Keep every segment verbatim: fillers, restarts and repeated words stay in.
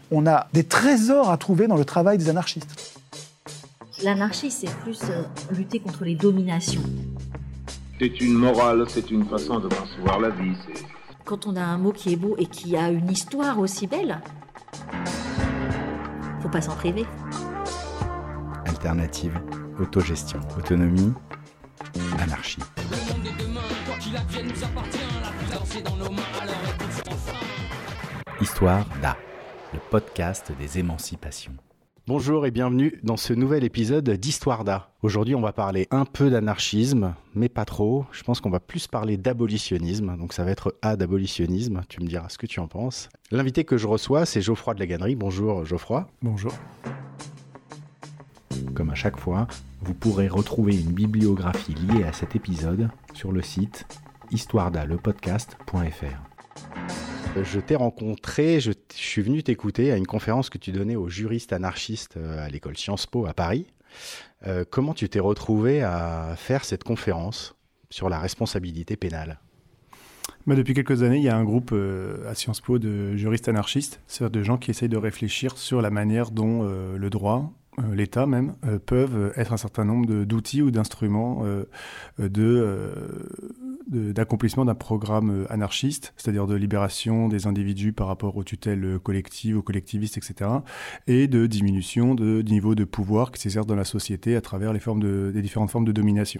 On a des trésors à trouver dans le travail des anarchistes. L'anarchie, c'est plus euh, lutter contre les dominations. C'est une morale, c'est une façon de concevoir la vie. C'est... Quand on a un mot qui est beau et qui a une histoire aussi belle, faut pas s'en priver. Alternative, autogestion, autonomie, anarchie. Histoire d'A, le podcast des émancipations. Bonjour et bienvenue dans ce nouvel épisode d'Histoire d'A. Aujourd'hui, on va parler un peu d'anarchisme, mais pas trop. Je pense qu'on va plus parler d'abolitionnisme, donc ça va être A d'abolitionnisme. Tu me diras ce que tu en penses. L'invité que je reçois, c'est Geoffroy de la Gannerie. Bonjour Geoffroy. Bonjour. Comme à chaque fois, vous pourrez retrouver une bibliographie liée à cet épisode sur le site histoire da le podcast point f r. Je t'ai rencontré, je, je suis venu t'écouter à une conférence que tu donnais aux juristes anarchistes à l'école Sciences Po à Paris. Euh, comment tu t'es retrouvé à faire cette conférence sur la responsabilité pénale ? Bah depuis quelques années, il y a un groupe euh, à Sciences Po de juristes anarchistes, c'est-à-dire de gens qui essayent de réfléchir sur la manière dont euh, le droit, euh, l'État même, euh, peuvent être un certain nombre de, d'outils ou d'instruments euh, de... Euh, De, d'accomplissement d'un programme anarchiste, c'est-à-dire de libération des individus par rapport aux tutelles collectives, aux collectivistes, et cetera, et de diminution de, du niveau de pouvoir qui s'exerce dans la société à travers les, formes de, les différentes formes de domination.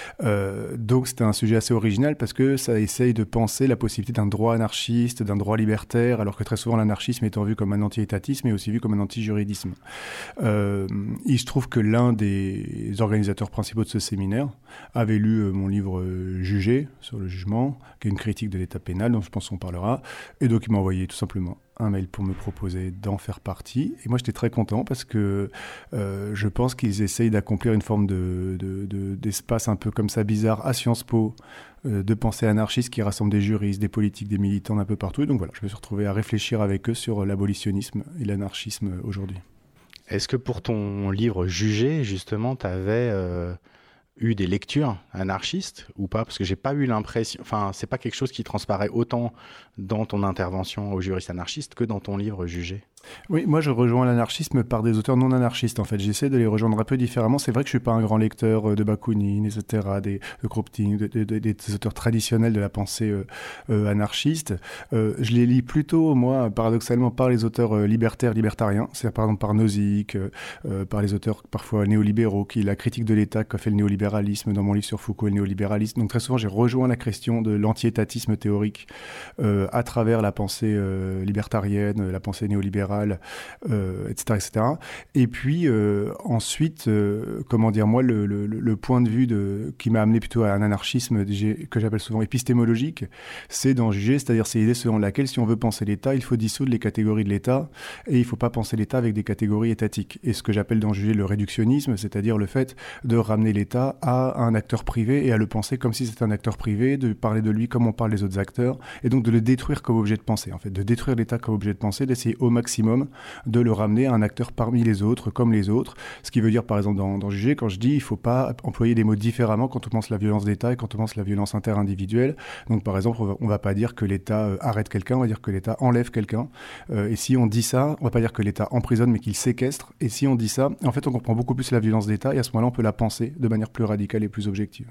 Euh, donc c'était un sujet assez original parce que ça essaye de penser la possibilité d'un droit anarchiste, d'un droit libertaire, alors que très souvent l'anarchisme étant vu comme un anti-étatisme et aussi vu comme un anti-juridisme. Euh, il se trouve que l'un des organisateurs principaux de ce séminaire avait lu euh, mon livre euh, « Juger », sur le jugement, qui est une critique de l'état pénal, dont je pense qu'on parlera. Et donc, il m'a envoyé tout simplement un mail pour me proposer d'en faire partie. Et moi, j'étais très content parce que euh, je pense qu'ils essayent d'accomplir une forme de, de, de, d'espace un peu comme ça bizarre à Sciences Po, euh, de pensée anarchiste qui rassemble des juristes, des politiques, des militants d'un peu partout. Et donc voilà, je me suis retrouvé à réfléchir avec eux sur l'abolitionnisme et l'anarchisme aujourd'hui. Est-ce que pour ton livre Juger, justement, tu avais... Euh... eu des lectures anarchistes ou pas? Parce que j'ai pas eu l'impression, enfin c'est pas quelque chose qui transparaît autant dans ton intervention aux juristes anarchistes que dans ton livre Juger. Oui, moi je rejoins l'anarchisme par des auteurs non anarchistes en fait. J'essaie de les rejoindre un peu différemment. C'est vrai que je suis pas un grand lecteur de Bakounine, et cetera, des, de Kropotkin, de, de, de, des auteurs traditionnels de la pensée euh, euh, anarchiste. Euh, je les lis plutôt, moi, paradoxalement, par les auteurs euh, libertaires, libertariens. C'est-à-dire par exemple par Nozick, euh, euh, par les auteurs parfois néolibéraux, qui la critique de l'État qu'a fait le néolibéralisme dans mon livre sur Foucault et le néolibéralisme. Donc très souvent, j'ai rejoint la question de l'anti-étatisme théorique euh, à travers la pensée euh, libertarienne, la pensée néolibérale. Euh, et cetera, et cetera. Et puis euh, ensuite, euh, comment dire, moi, le, le, le point de vue de, qui m'a amené plutôt à un anarchisme que j'appelle souvent épistémologique, c'est d'en juger, c'est-à-dire c'est l'idée selon laquelle, si on veut penser l'État, il faut dissoudre les catégories de l'État et il ne faut pas penser l'État avec des catégories étatiques. Et ce que j'appelle d'en juger le réductionnisme, c'est-à-dire le fait de ramener l'État à un acteur privé et à le penser comme si c'était un acteur privé, de parler de lui comme on parle des autres acteurs, et donc de le détruire comme objet de pensée, en fait, de détruire l'État comme objet de pensée, d'essayer au maximum de le ramener à un acteur parmi les autres, comme les autres. Ce qui veut dire, par exemple, dans, dans Juger, quand je dis il ne faut pas employer des mots différemment quand on pense la violence d'État et quand on pense la violence inter-individuelle. Donc, par exemple, on ne va pas dire que l'État euh, arrête quelqu'un, on va dire que l'État enlève quelqu'un. Euh, et si on dit ça, on ne va pas dire que l'État emprisonne, mais qu'il séquestre. Et si on dit ça, en fait, on comprend beaucoup plus la violence d'État et à ce moment-là, on peut la penser de manière plus radicale et plus objective.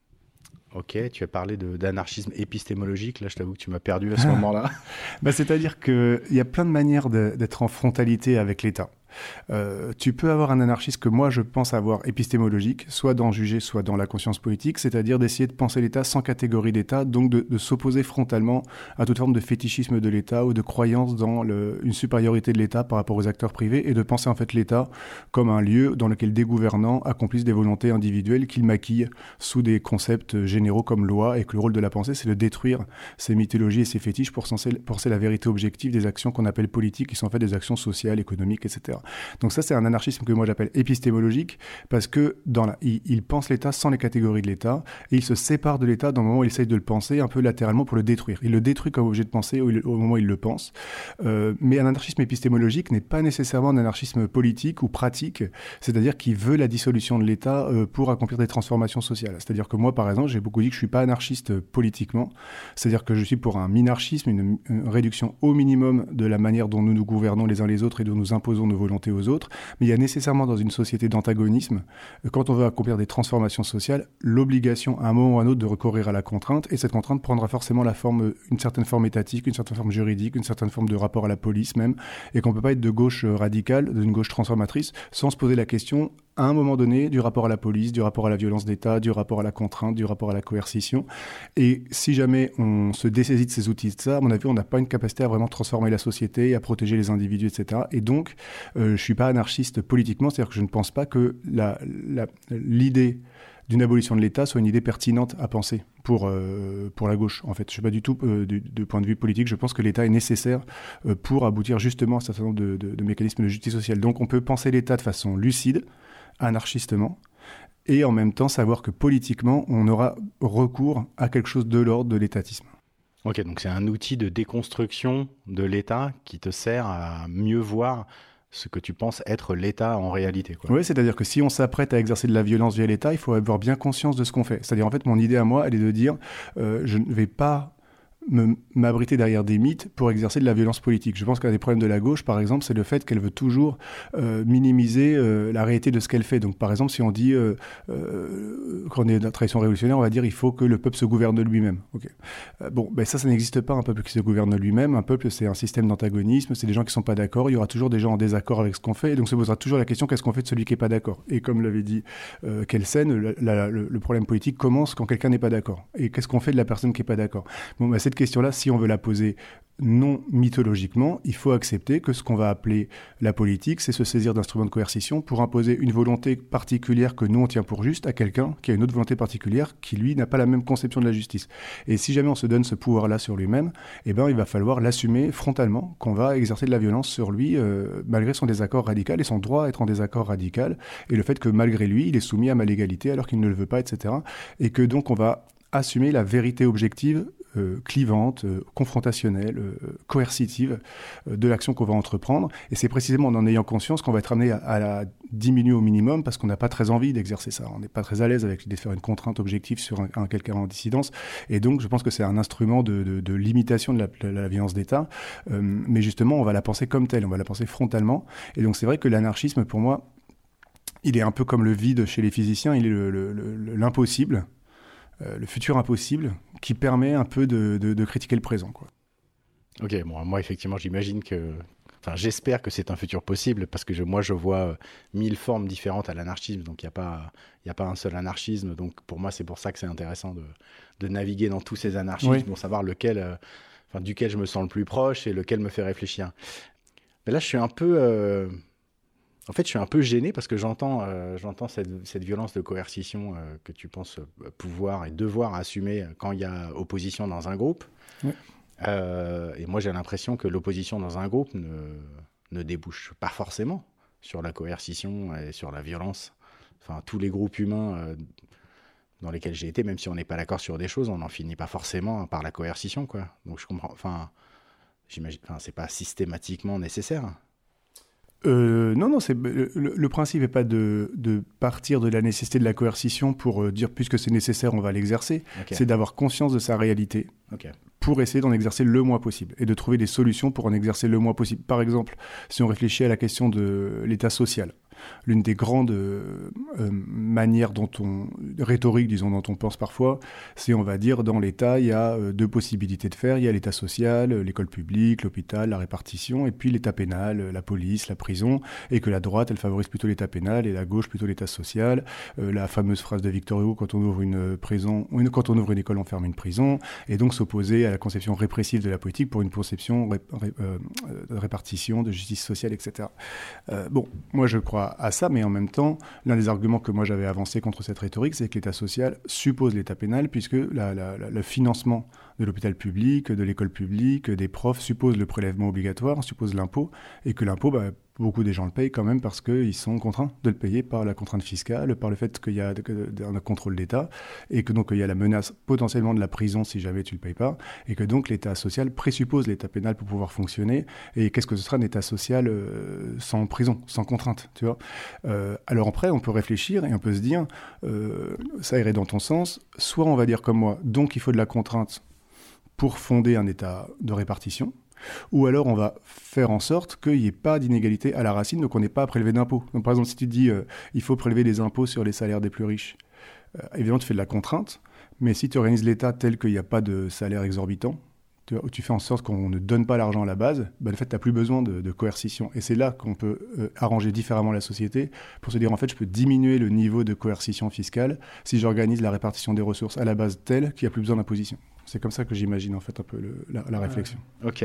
Ok, tu as parlé de, d'anarchisme épistémologique. Là, je t'avoue que tu m'as perdu à ce moment-là. Bah, c'est-à-dire qu'il y a plein de manières de, d'être en frontalité avec l'État. Euh, tu peux avoir un anarchisme que moi je pense avoir épistémologique, soit dans Juger, soit dans la conscience politique, c'est-à-dire d'essayer de penser l'État sans catégorie d'État, donc de, de s'opposer frontalement à toute forme de fétichisme de l'État ou de croyance dans le, une supériorité de l'État par rapport aux acteurs privés, et de penser en fait l'État comme un lieu dans lequel des gouvernants accomplissent des volontés individuelles qu'ils maquillent sous des concepts généraux comme loi, et que le rôle de la pensée c'est de détruire ces mythologies et ces fétiches pour penser la vérité objective des actions qu'on appelle politiques, qui sont en fait des actions sociales, économiques, et cetera. Donc ça, c'est un anarchisme que moi j'appelle épistémologique, parce que dans la, il, il pense l'État sans les catégories de l'État, et il se sépare de l'État dans le moment où il essaye de le penser un peu latéralement pour le détruire. Il le détruit comme objet de pensée au, au moment où il le pense. Euh, mais un anarchisme épistémologique n'est pas nécessairement un anarchisme politique ou pratique, c'est-à-dire qu'il veut la dissolution de l'État euh, pour accomplir des transformations sociales. C'est-à-dire que moi, par exemple, j'ai beaucoup dit que je ne suis pas anarchiste politiquement, c'est-à-dire que je suis pour un minarchisme, une, une réduction au minimum de la manière dont nous nous gouvernons les uns les autres et dont nous imposons nos volontés aux autres, mais il y a nécessairement dans une société d'antagonisme, quand on veut accomplir des transformations sociales, l'obligation à un moment ou à un autre de recourir à la contrainte, et cette contrainte prendra forcément la forme, une certaine forme étatique, une certaine forme juridique, une certaine forme de rapport à la police même, et qu'on ne peut pas être de gauche radicale, d'une gauche transformatrice, sans se poser la question à un moment donné, du rapport à la police, du rapport à la violence d'État, du rapport à la contrainte, du rapport à la coercition. Et si jamais on se dessaisit de ces outils de ça, à mon avis, on n'a pas une capacité à vraiment transformer la société, à protéger les individus, et cetera. Et donc, euh, je ne suis pas anarchiste politiquement, c'est-à-dire que je ne pense pas que la, la, l'idée d'une abolition de l'État soit une idée pertinente à penser pour, euh, pour la gauche. En fait, je ne suis pas du tout euh, du, du point de vue politique. Je pense que l'État est nécessaire euh, pour aboutir justement à un certain nombre de, de, de mécanismes de justice sociale. Donc, on peut penser l'État de façon lucide, anarchistement, et en même temps savoir que politiquement, on aura recours à quelque chose de l'ordre de l'étatisme. Ok, donc c'est un outil de déconstruction de l'État qui te sert à mieux voir ce que tu penses être l'État en réalité, quoi. Oui, c'est-à-dire que si on s'apprête à exercer de la violence via l'État, il faut avoir bien conscience de ce qu'on fait. C'est-à-dire, en fait, mon idée à moi, elle est de dire, euh, je ne vais pas Me, m'abriter derrière des mythes pour exercer de la violence politique. Je pense qu'un des problèmes de la gauche, par exemple, c'est le fait qu'elle veut toujours euh, minimiser euh, la réalité de ce qu'elle fait. Donc, par exemple, si on dit, euh, euh, quand on est dans la tradition révolutionnaire, on va dire il faut que le peuple se gouverne de lui-même. Okay. Euh, bon, ben ça, ça n'existe pas, un peuple qui se gouverne de lui-même. Un peuple, c'est un système d'antagonisme, c'est des gens qui ne sont pas d'accord. Il y aura toujours des gens en désaccord avec ce qu'on fait. Et donc, se posera toujours la question, qu'est-ce qu'on fait de celui qui n'est pas d'accord ? Et comme l'avait dit euh, Kelsen, la, la, le, le problème politique commence quand quelqu'un n'est pas d'accord. Et qu'est-ce qu'on fait de la personne qui n'est pas d'accord ? Bon, ben, cette question-là, si on veut la poser non mythologiquement, il faut accepter que ce qu'on va appeler la politique, c'est se saisir d'instruments de coercition pour imposer une volonté particulière que nous on tient pour juste à quelqu'un qui a une autre volonté particulière qui lui n'a pas la même conception de la justice. Et si jamais on se donne ce pouvoir-là sur lui-même, eh ben il va falloir l'assumer frontalement qu'on va exercer de la violence sur lui euh, malgré son désaccord radical et son droit à être en désaccord radical et le fait que malgré lui il est soumis à ma légalité alors qu'il ne le veut pas, et cetera. Et que donc on va assumer la vérité objective, euh, clivante, euh, confrontationnelle, euh, coercitive euh, de l'action qu'on va entreprendre. Et c'est précisément en en ayant conscience qu'on va être amené à, à la diminuer au minimum parce qu'on n'a pas très envie d'exercer ça. On n'est pas très à l'aise avec l'idée de faire une contrainte objective sur un, un quelqu'un en dissidence. Et donc, je pense que c'est un instrument de, de, de limitation de la, de la violence d'État. Euh, mais justement, on va la penser comme telle, on va la penser frontalement. Et donc, c'est vrai que l'anarchisme, pour moi, il est un peu comme le vide chez les physiciens, il est le, le, le, l'impossible. Euh, le futur impossible, qui permet un peu de, de, de critiquer le présent, quoi. Ok, bon, moi, effectivement, j'imagine que... Enfin, j'espère que c'est un futur possible, parce que je, moi, je vois euh, mille formes différentes à l'anarchisme, donc il n'y a pas, il y a pas un seul anarchisme. Donc, pour moi, c'est pour ça que c'est intéressant de, de naviguer dans tous ces anarchismes, oui, pour savoir lequel, euh, enfin, duquel je me sens le plus proche et lequel me fait réfléchir. Mais là, je suis un peu... Euh... En fait, je suis un peu gêné parce que j'entends, euh, j'entends cette, cette violence de coercition euh, que tu penses pouvoir et devoir assumer quand il y a opposition dans un groupe. Oui. Euh, et moi, j'ai l'impression que l'opposition dans un groupe ne, ne débouche pas forcément sur la coercition et sur la violence. Enfin, tous les groupes humains euh, dans lesquels j'ai été, même si on n'est pas d'accord sur des choses, on n'en finit pas forcément par la coercition, quoi. Donc, je comprends. Enfin, j'imagine. Enfin, c'est pas systématiquement nécessaire. Euh, non, non, c'est, le, le principe n'est pas de, de partir de la nécessité de la coercition pour euh, dire puisque c'est nécessaire, on va l'exercer. Okay. C'est d'avoir conscience de sa réalité okay. pour essayer d'en exercer le moins possible et de trouver des solutions pour en exercer le moins possible. Par exemple, si on réfléchit à la question de l'État social, l'une des grandes euh, euh, manières dont on, rhétorique, disons, dont on pense parfois, c'est, on va dire, dans l'État, il y a euh, deux possibilités de faire. Il y a l'État social, euh, l'école publique, l'hôpital, la répartition, et puis l'État pénal, euh, la police, la prison, et que la droite, elle favorise plutôt l'État pénal, et la gauche plutôt l'État social. Euh, la fameuse phrase de Victor Hugo, quand on ouvre une prison, une, quand on ouvre une école, on ferme une prison, et donc s'opposer à la conception répressive de la politique pour une conception ré, ré, euh, de répartition, de justice sociale, et cetera. Euh, bon, moi je crois à ça, mais en même temps, l'un des arguments que moi j'avais avancé contre cette rhétorique, c'est que l'État social suppose l'État pénal, puisque la, la, la, le financement de l'hôpital public, de l'école publique, des profs suppose le prélèvement obligatoire, suppose l'impôt, et que l'impôt, bah, beaucoup des gens le payent quand même parce qu'ils sont contraints de le payer par la contrainte fiscale, par le fait qu'il y a un contrôle d'État, et que donc il y a la menace potentiellement de la prison si jamais tu ne le payes pas, et que donc l'État social présuppose l'État pénal pour pouvoir fonctionner. Et qu'est-ce que ce sera un État social euh, sans prison, sans contrainte, tu vois euh, Alors après, on peut réfléchir et on peut se dire, euh, ça irait dans ton sens, soit on va dire comme moi, donc il faut de la contrainte pour fonder un État de répartition, ou alors on va faire en sorte qu'il n'y ait pas d'inégalité à la racine, donc on n'ait pas à prélever d'impôts. Donc par exemple, si tu te dis euh, il faut prélever des impôts sur les salaires des plus riches, euh, évidemment tu fais de la contrainte, mais si tu organises l'État tel qu'il n'y a pas de salaire exorbitant, tu, vois, où tu fais en sorte qu'on ne donne pas l'argent à la base, ben, en fait tu n'as plus besoin de, de coercition. Et c'est là qu'on peut euh, arranger différemment la société pour se dire en fait je peux diminuer le niveau de coercition fiscale si j'organise la répartition des ressources à la base telle qu'il n'y a plus besoin d'imposition. C'est comme ça que j'imagine en fait un peu le, la, la réflexion. Ok.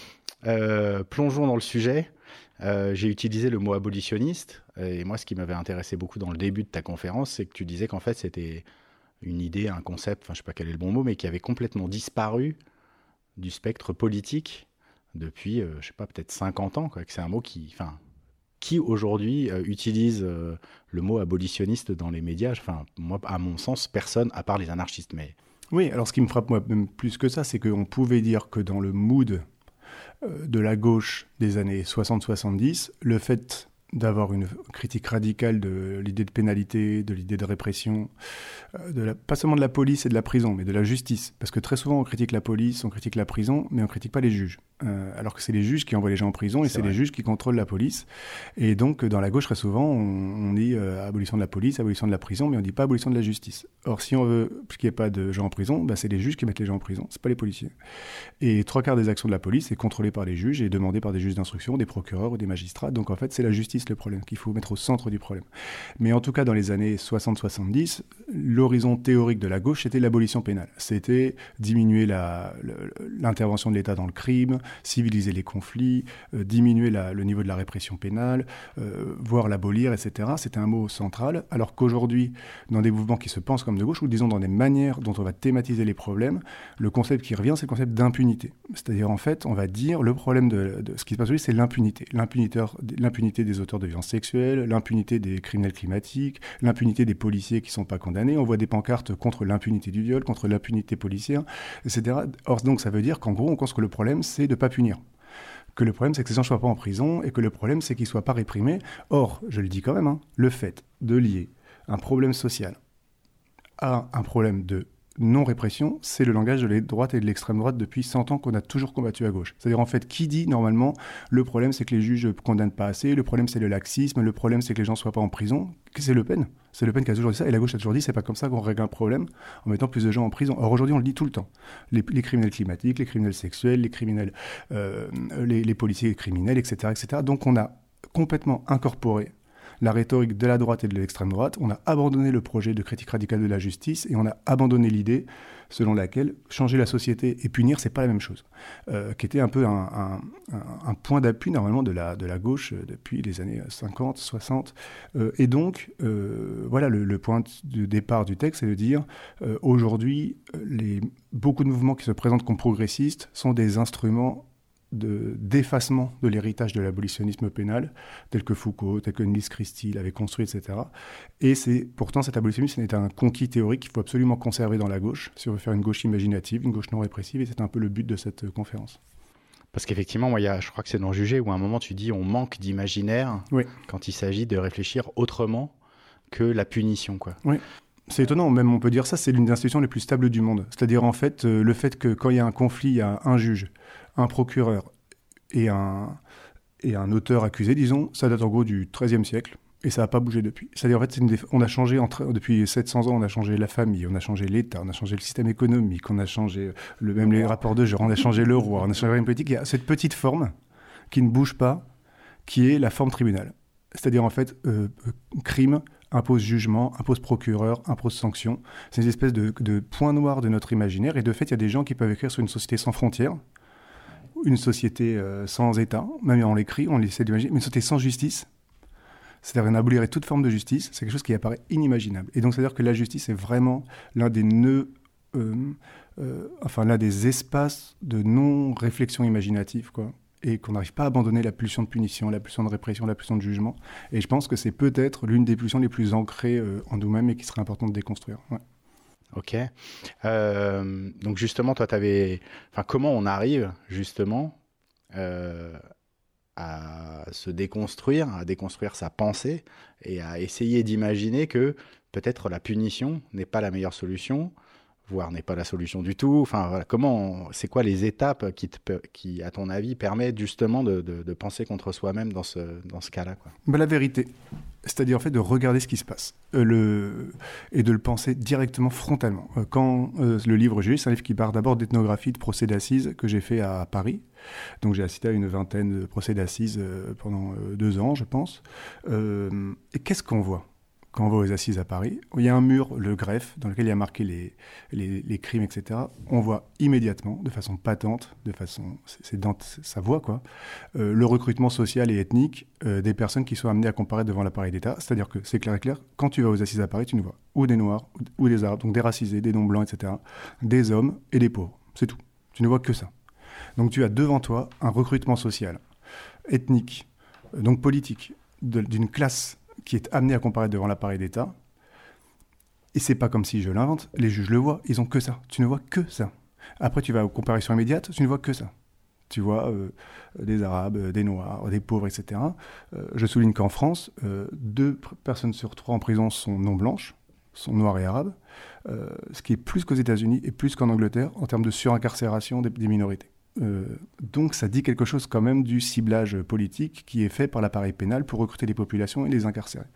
Euh, plongeons dans le sujet. Euh, j'ai utilisé le mot abolitionniste. Et moi, ce qui m'avait intéressé beaucoup dans le début de ta conférence, c'est que tu disais qu'en fait, c'était une idée, un concept, enfin, je ne sais pas quel est le bon mot, mais qui avait complètement disparu du spectre politique depuis, euh, je ne sais pas, peut-être cinquante ans. Quoi, que c'est un mot qui... Enfin, qui aujourd'hui euh, utilise euh, le mot abolitionniste dans les médias? Enfin, moi, à mon sens, personne, à part les anarchistes, mais... Oui, alors ce qui me frappe moi même plus que ça, c'est qu'on pouvait dire que dans le mood euh, de la gauche des années soixante soixante-dix, le fait d'avoir une critique radicale de l'idée de pénalité, de l'idée de répression, euh, de la, pas seulement de la police et de la prison, mais de la justice. Parce que très souvent, on critique la police, on critique la prison, mais on ne critique pas les juges. Euh, alors que c'est les juges qui envoient les gens en prison et c'est, c'est les juges qui contrôlent la police. Et donc, dans la gauche, très souvent, on, on dit euh, abolition de la police, abolition de la prison, mais on ne dit pas abolition de la justice. Or, si on veut qu'il n'y ait pas de gens en prison, bah, c'est les juges qui mettent les gens en prison, c'est pas les policiers. Et trois quarts des actions de la police est contrôlée par les juges et demandée par des juges d'instruction, des procureurs ou des magistrats. Donc, en fait, c'est la justice le problème, qu'il faut mettre au centre du problème. Mais en tout cas, dans les années soixante soixante-dix, l'horizon théorique de la gauche, c'était l'abolition pénale. C'était diminuer la, le, l'intervention de l'État dans le crime, civiliser les conflits, euh, diminuer la, le niveau de la répression pénale, euh, voire l'abolir, et cetera. C'était un mot central, alors qu'aujourd'hui, dans des mouvements qui se pensent comme de gauche, ou disons dans des manières dont on va thématiser les problèmes, le concept qui revient, c'est le concept d'impunité. C'est-à-dire, en fait, on va dire, le problème de, de ce qui se passe aujourd'hui, c'est l'impunité. L'impunité, l'impunité des auteurs de violences sexuelles, l'impunité des criminels climatiques, l'impunité des policiers qui ne sont pas condamnés. On voit des pancartes contre l'impunité du viol, contre l'impunité policière, et cetera. Or, donc, ça veut dire qu'en gros, on pense que le problème, c'est de ne pas punir. Que le problème, c'est que ces gens ne soient pas en prison, et que le problème, c'est qu'ils ne soient pas réprimés. Or, je le dis quand même, hein, le fait de lier un problème social à un problème de non-répression, c'est le langage de la droite et de l'extrême droite depuis cent ans qu'on a toujours combattu à gauche. C'est-à-dire, en fait, qui dit, normalement, le problème, c'est que les juges ne condamnent pas assez, le problème, c'est le laxisme, le problème, c'est que les gens ne soient pas en prison. C'est Le Pen. C'est Le Pen qui a toujours dit ça, et la gauche a toujours dit, c'est pas comme ça qu'on règle un problème, en mettant plus de gens en prison. Or, aujourd'hui, on le dit tout le temps. Les, les criminels climatiques, les criminels sexuels, les criminels, euh, les, les policiers criminels, et cetera, et cetera. Donc, on a complètement incorporé la rhétorique de la droite et de l'extrême droite, on a abandonné le projet de critique radicale de la justice et on a abandonné l'idée selon laquelle changer la société et punir, c'est pas la même chose, euh, qui était un peu un, un, un point d'appui normalement de la, de la gauche depuis les années cinquante, soixante. Euh, et donc, euh, voilà, le, le point de départ du texte, c'est de dire, euh, aujourd'hui, les, beaucoup de mouvements qui se présentent comme progressistes sont des instruments De, d'effacement de l'héritage de l'abolitionnisme pénal, tel que Foucault, tel que Niels Christie l'avait construit, et cetera. Et c'est, pourtant, cet abolitionnisme est un conquis théorique qu'il faut absolument conserver dans la gauche, si on veut faire une gauche imaginative, une gauche non répressive, et c'est un peu le but de cette conférence. Parce qu'effectivement, moi, il y a, je crois que c'est dans Juger où à un moment tu dis on manque d'imaginaire oui. quand il s'agit de réfléchir autrement que la punition, quoi. Oui. C'est étonnant, même on peut dire ça, c'est l'une des institutions les plus stables du monde. C'est-à-dire en fait, euh, le fait que quand il y a un conflit, il y a un juge, un procureur et un, et un auteur accusé, disons, ça date en gros du treizième siècle, et ça n'a pas bougé depuis. C'est-à-dire en fait, c'est une déf- on a changé, entre, depuis sept cents ans, on a changé la famille, on a changé l'État, on a changé le système économique, on a changé le, même les rapports de genre, on a changé le roi, on a changé la politique. Il y a cette petite forme qui ne bouge pas, qui est la forme tribunal. C'est-à-dire en fait, euh, crime impose jugement, impose procureur, impose sanction. C'est une espèce de, de point noir de notre imaginaire. Et de fait, il y a des gens qui peuvent écrire sur une société sans frontières, une société euh, sans État, même on l'écrit, on essaie d'imaginer, mais une société sans justice. C'est-à-dire qu'on abolirait toute forme de justice. C'est quelque chose qui apparaît inimaginable. Et donc, c'est-à-dire que la justice est vraiment l'un des nœuds euh, euh, enfin là, des espaces de non-réflexion imaginative, quoi. Et qu'on n'arrive pas à abandonner la pulsion de punition, la pulsion de répression, la pulsion de jugement. Et je pense que c'est peut-être l'une des pulsions les plus ancrées euh, en nous-mêmes et qui serait important de déconstruire. Ouais. Ok. Euh, donc justement, toi, t'avais... Enfin, comment on arrive justement euh, à se déconstruire, à déconstruire sa pensée et à essayer d'imaginer que peut-être la punition n'est pas la meilleure solution, voire n'est pas la solution du tout. Enfin, voilà, comment on... c'est quoi les étapes qui, te... qui, à ton avis, permettent justement de, de, de penser contre soi-même dans ce, dans ce cas-là, quoi. Ben, la vérité, c'est-à-dire en fait de regarder ce qui se passe euh, le... et de le penser directement, frontalement. Euh, quand euh, le livre Juger, c'est un livre qui part d'abord d'ethnographie de procès d'assises que j'ai fait à Paris. Donc j'ai assisté à une vingtaine de procès d'assises euh, pendant euh, deux ans, je pense. Euh, et qu'est-ce qu'on voit quand on va aux assises à Paris? Il y a un mur, le greffe, dans lequel il y a marqué les, les, les crimes, et cetera. On voit immédiatement, de façon patente, de façon, c'est, c'est dans sa voix, quoi, euh, le recrutement social et ethnique euh, des personnes qui sont amenées à comparaître devant l'appareil d'État. C'est-à-dire que c'est clair et clair, quand tu vas aux assises à Paris, tu ne vois ou des Noirs, ou, ou des Arabes, donc des racisés, des non-blancs, et cetera, des hommes et des pauvres. C'est tout. Tu ne vois que ça. Donc tu as devant toi un recrutement social, ethnique, euh, donc politique, de, d'une classe qui est amené à comparaître devant l'appareil d'État. Et c'est pas comme si je l'invente, les juges le voient, ils ont que ça. Tu ne vois que ça. Après, tu vas aux comparaisons immédiates, tu ne vois que ça. Tu vois euh, des Arabes, des Noirs, des pauvres, et cetera. Euh, je souligne qu'en France, euh, deux pr- personnes sur trois en prison sont non blanches, sont noires et arabes, euh, ce qui est plus qu'aux États-Unis et plus qu'en Angleterre en termes de surincarcération des, des minorités. Euh, donc ça dit quelque chose quand même du ciblage politique qui est fait par l'appareil pénal pour recruter des populations et les incarcérer.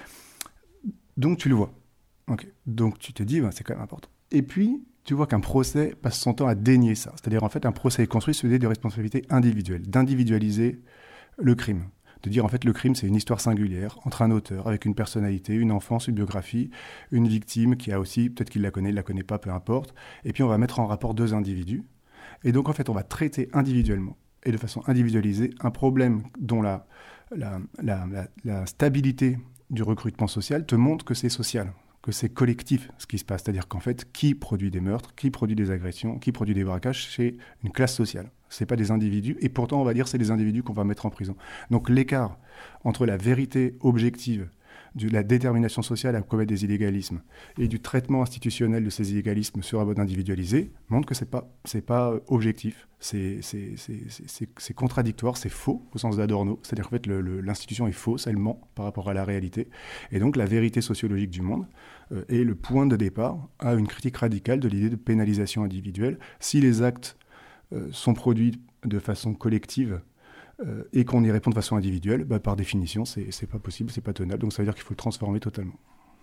Donc tu le vois. Okay. Donc tu te dis, ben, c'est quand même important. Et puis, tu vois qu'un procès passe son temps à dénier ça. C'est-à-dire, en fait, un procès est construit sur l'idée de responsabilité individuelle, d'individualiser le crime. De dire, en fait, le crime, c'est une histoire singulière entre un auteur avec une personnalité, une enfance, une biographie, une victime qui a aussi, peut-être qu'il la connaît, il ne la connaît pas, peu importe. Et puis, on va mettre en rapport deux individus. Et donc, en fait, on va traiter individuellement et de façon individualisée un problème dont la, la, la, la, la stabilité du recrutement social te montre que c'est social, que c'est collectif ce qui se passe. C'est-à-dire qu'en fait, qui produit des meurtres, qui produit des agressions, qui produit des braquages, c'est une classe sociale. Ce n'est pas des individus. Et pourtant, on va dire que c'est des individus qu'on va mettre en prison. Donc l'écart entre la vérité objective de la détermination sociale à commettre des illégalismes et du traitement institutionnel de ces illégalismes sur un mode individualisé montre que ce n'est pas, c'est pas objectif, c'est, c'est, c'est, c'est, c'est contradictoire, c'est faux au sens d'Adorno, c'est-à-dire qu'en fait le, le, l'institution est fausse, elle ment par rapport à la réalité, et donc la vérité sociologique du monde euh, est le point de départ à une critique radicale de l'idée de pénalisation individuelle. Si les actes euh, sont produits de façon collective, Euh, et qu'on y répond de façon individuelle, bah, par définition, c'est, c'est pas possible, c'est pas tenable. Donc ça veut dire qu'il faut le transformer totalement.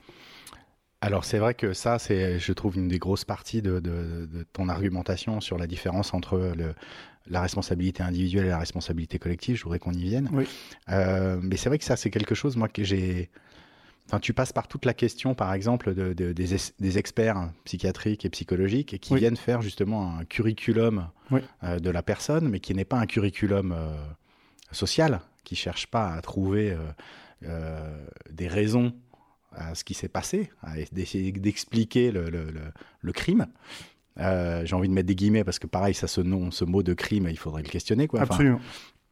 Alors c'est vrai que ça, c'est, je trouve, une des grosses parties de, de, de ton argumentation sur la différence entre le, la responsabilité individuelle et la responsabilité collective. Je voudrais qu'on y vienne. Oui. Euh, mais c'est vrai que ça, c'est quelque chose, moi, que j'ai... Enfin, tu passes par toute la question, par exemple, de, de, des, des experts psychiatriques et psychologiques et qui oui. viennent faire justement un curriculum oui. euh, de la personne, mais qui n'est pas un curriculum euh, social, qui ne cherche pas à trouver euh, euh, des raisons à ce qui s'est passé, à essayer d'expliquer le, le, le, le crime. Euh, j'ai envie de mettre des guillemets parce que pareil, ça, ce, nom, ce mot de crime, il faudrait le questionner, quoi. Enfin, absolument.